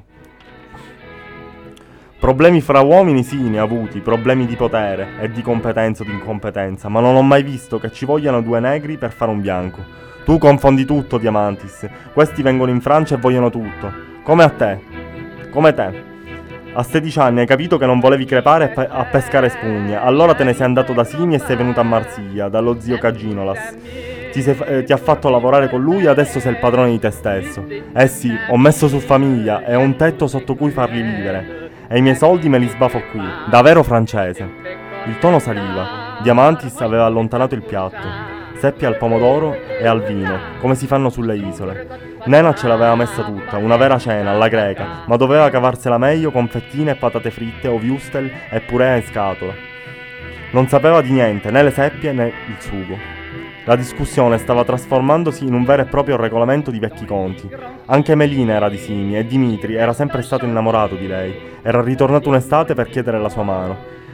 [SPEAKER 2] Problemi fra uomini sì, ne ha avuti, problemi di potere e di competenza o di incompetenza, ma non ho mai visto che ci vogliano due negri per fare un bianco. Tu confondi tutto, Diamantis. Questi vengono in Francia e vogliono tutto. Come a te. Come te. A sedici anni hai capito che non volevi crepare a, pe- a pescare spugne. Allora te ne sei andato da Simi e sei venuto a Marsiglia, dallo zio Caginolas. Ti, sei, eh, ti ha fatto lavorare con lui e adesso sei il padrone di te stesso. Eh sì, ho messo su famiglia e ho un tetto sotto cui farli vivere. E i miei soldi me li sbafo qui, da vero francese. Il tono saliva. Diamantis aveva allontanato il piatto. Seppie al pomodoro e al vino, come si fanno sulle isole. Nena ce l'aveva messa tutta, una vera cena, alla greca, ma doveva cavarsela meglio con fettine e patate fritte o wurstel e purea in scatola. Non sapeva di niente, né le seppie né il sugo. La discussione stava trasformandosi in un vero e proprio regolamento di vecchi conti. Anche Melina era di Simi e Dimitri era sempre stato innamorato di lei. Era ritornato un'estate per chiedere la sua mano.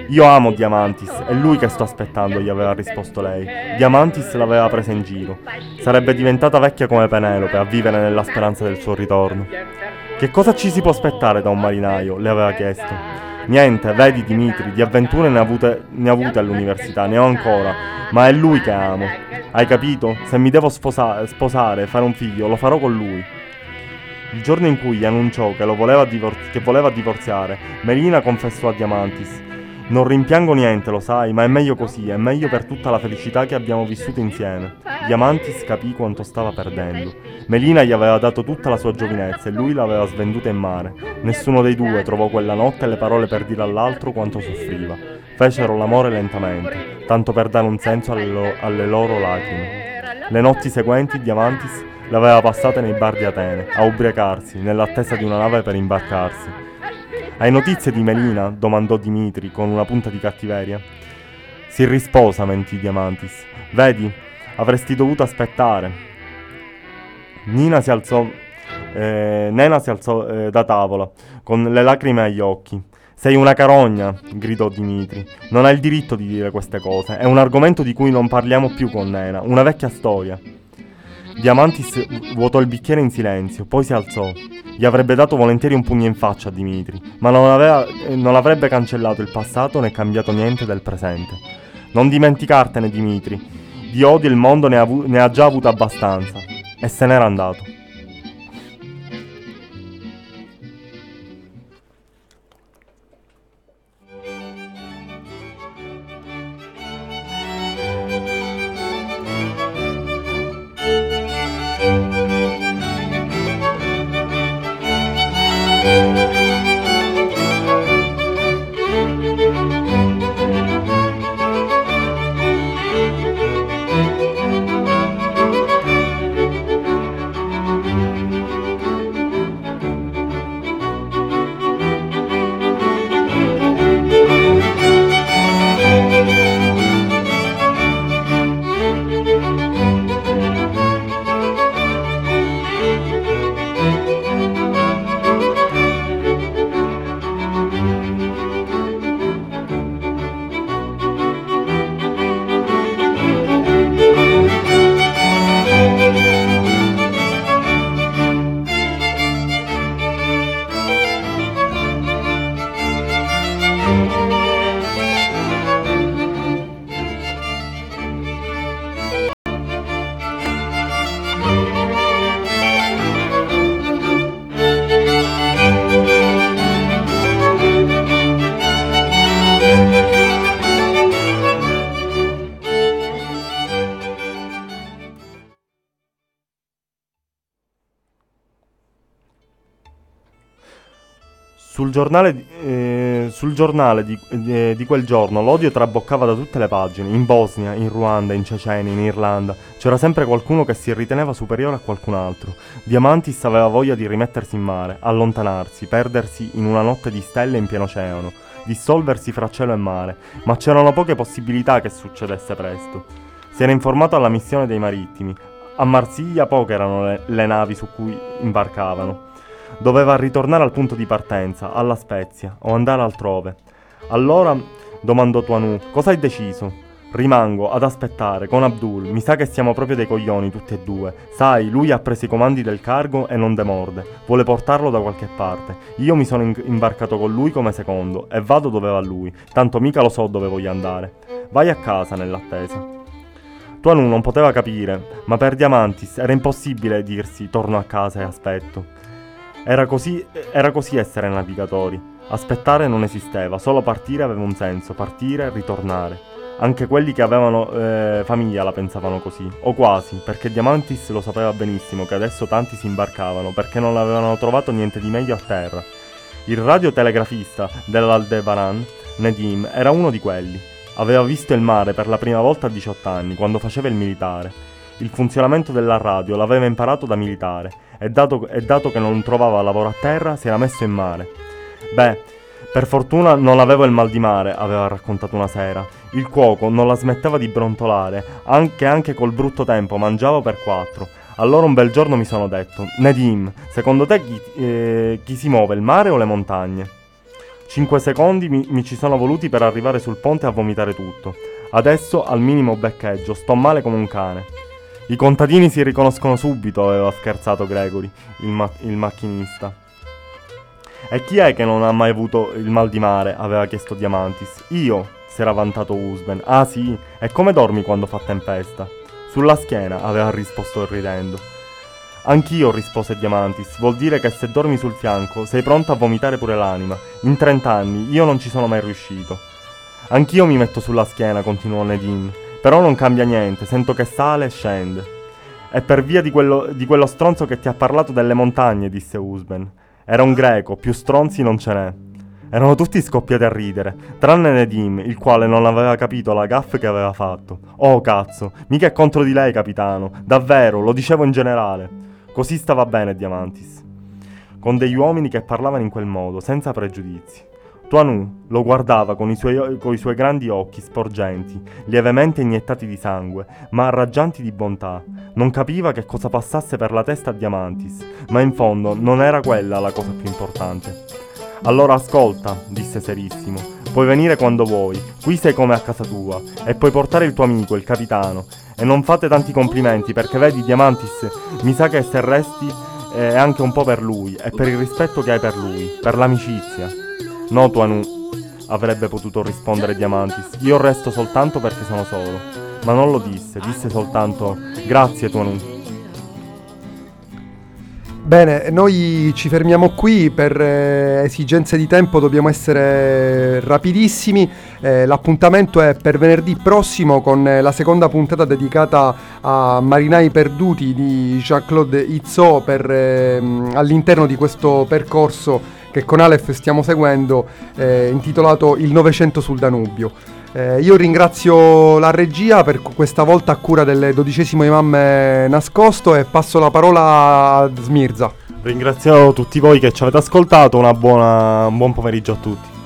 [SPEAKER 2] Io amo Diamantis, è lui che sto aspettando, gli aveva risposto lei. Diamantis l'aveva presa in giro. Sarebbe diventata vecchia come Penelope a vivere nella speranza del suo ritorno. Che cosa ci si può aspettare da un marinaio? Le aveva chiesto. Niente, vedi Dimitri, di avventure ne ha avute, ne ha avute all'università, ne ho ancora, ma è lui che amo. Hai capito? Se mi devo sposa- sposare e fare un figlio, lo farò con lui. Il giorno in cui gli annunciò che, lo voleva, divor- che voleva divorziare, Melina confessò a Diamantis: non rimpiango niente, lo sai, ma è meglio così, è meglio per tutta la felicità che abbiamo vissuto insieme. Diamantis capì quanto stava perdendo. Melina gli aveva dato tutta la sua giovinezza e lui l'aveva svenduta in mare. Nessuno dei due trovò quella notte le parole per dire all'altro quanto soffriva. Fecero l'amore lentamente, tanto per dare un senso alle, lo- alle loro lacrime. Le notti seguenti Diamantis le aveva passate nei bar di Atene, a ubriacarsi, nell'attesa di una nave per imbarcarsi. Hai notizie di Melina? Domandò Dimitri con una punta di cattiveria. Si risposa, mentì Diamantis. Vedi, avresti dovuto aspettare. Nina si alzò, eh, Nena si alzò eh, da tavola, con le lacrime agli occhi. Sei una carogna, gridò Dimitri. Non hai il diritto di dire queste cose. È un argomento di cui non parliamo più con Nena, una vecchia storia. Diamantis vuotò il bicchiere in silenzio, poi si alzò. Gli avrebbe dato volentieri un pugno in faccia a Dimitri, ma non, aveva, non avrebbe cancellato il passato né cambiato niente del presente. Non dimenticartene, Dimitri. Di odio il mondo ne ha, avu- ne ha già avuto abbastanza. E se n'era andato. Sul giornale, eh, sul giornale di, eh, di quel giorno l'odio traboccava da tutte le pagine. In Bosnia, in Ruanda, in Cecenia, in Irlanda c'era sempre qualcuno che si riteneva superiore a qualcun altro. Diamantis aveva voglia di rimettersi in mare, allontanarsi, perdersi in una notte di stelle in pieno oceano, dissolversi fra cielo e mare, ma c'erano poche possibilità che succedesse presto. Si era informato alla missione dei marittimi. A Marsiglia poche erano le, le navi su cui imbarcavano. Doveva ritornare al punto di partenza, alla Spezia, o andare altrove. Allora domandò Tuanu: cosa hai deciso? Rimango ad aspettare con Abdul, mi sa che siamo proprio dei coglioni tutti e due. Sai, lui ha preso i comandi del cargo e non demorde, vuole portarlo da qualche parte. Io mi sono in- imbarcato con lui come secondo e vado dove va lui, tanto mica lo so dove voglio andare. Vai a casa nell'attesa. Tuanu non poteva capire, ma per Diamantis era impossibile dirsi torno a casa e aspetto. Era così, era così essere navigatori. Aspettare non esisteva, solo partire aveva un senso, partire e ritornare. Anche quelli che avevano eh, famiglia la pensavano così, o quasi, perché Diamantis lo sapeva benissimo che adesso tanti si imbarcavano perché non avevano trovato niente di meglio a terra. Il radiotelegrafista dell'Aldebaran, Nedim, era uno di quelli. Aveva visto il mare per la prima volta a diciotto anni, quando faceva il militare. Il funzionamento della radio l'aveva imparato da militare e dato, e dato che non trovava lavoro a terra si era messo in mare. Beh, per fortuna non avevo il mal di mare, aveva raccontato una sera. Il cuoco non la smetteva di brontolare, anche anche col brutto tempo mangiavo per quattro. Allora un bel giorno mi sono detto: Nedim, secondo te chi, eh, chi si muove, il mare o le montagne? Cinque secondi mi, mi ci sono voluti per arrivare sul ponte a vomitare tutto. Adesso, al minimo beccheggio, sto male come un cane. I contadini si riconoscono subito, aveva scherzato Gregory, il, ma- il macchinista. E chi è che non ha mai avuto il mal di mare? Aveva chiesto Diamantis. Io, si era vantato Usben. Ah sì, e come dormi quando fa tempesta? Sulla schiena, aveva risposto ridendo. Anch'io, rispose Diamantis, vuol dire che se dormi sul fianco sei pronto a vomitare pure l'anima. In trent'anni io non ci sono mai riuscito. Anch'io mi metto sulla schiena, continuò Nedim, però non cambia niente, sento che sale e scende. È per via di quello, di quello stronzo che ti ha parlato delle montagne, disse Usben. Era un greco, più stronzi non ce n'è. Erano tutti scoppiati a ridere, tranne Nedim, il quale non aveva capito la gaffe che aveva fatto. Oh cazzo, mica è contro di lei, capitano, davvero, lo dicevo in generale. Così stava bene Diamantis, con degli uomini che parlavano in quel modo, senza pregiudizi. Tuanu lo guardava con i suoi, con i suoi grandi occhi sporgenti, lievemente iniettati di sangue, ma raggianti di bontà. Non capiva che cosa passasse per la testa a Diamantis, ma in fondo non era quella la cosa più importante. Allora ascolta, disse serissimo, puoi venire quando vuoi, qui sei come a casa tua, e puoi portare il tuo amico, il capitano. E non fate tanti complimenti, perché vedi Diamantis, mi sa che se resti è anche un po' per lui, e per il rispetto che hai per lui, per l'amicizia. No, Tuanu, avrebbe potuto rispondere Diamantis, io resto soltanto perché sono solo. Ma non lo disse, disse soltanto, grazie Tuanu.
[SPEAKER 1] Bene, noi ci fermiamo qui, per eh, esigenze di tempo dobbiamo essere rapidissimi. Eh, l'appuntamento è per venerdì prossimo con eh, la seconda puntata dedicata a Marinai Perduti di Jean-Claude Izzot per, eh, all'interno di questo percorso che con Aleph stiamo seguendo, eh, intitolato Il Novecento sul Danubio. Eh, io ringrazio la regia per questa volta a cura del dodicesimo imam nascosto e passo la parola a Smirza.
[SPEAKER 2] Ringrazio tutti voi che ci avete ascoltato, una buona, un buon pomeriggio a tutti.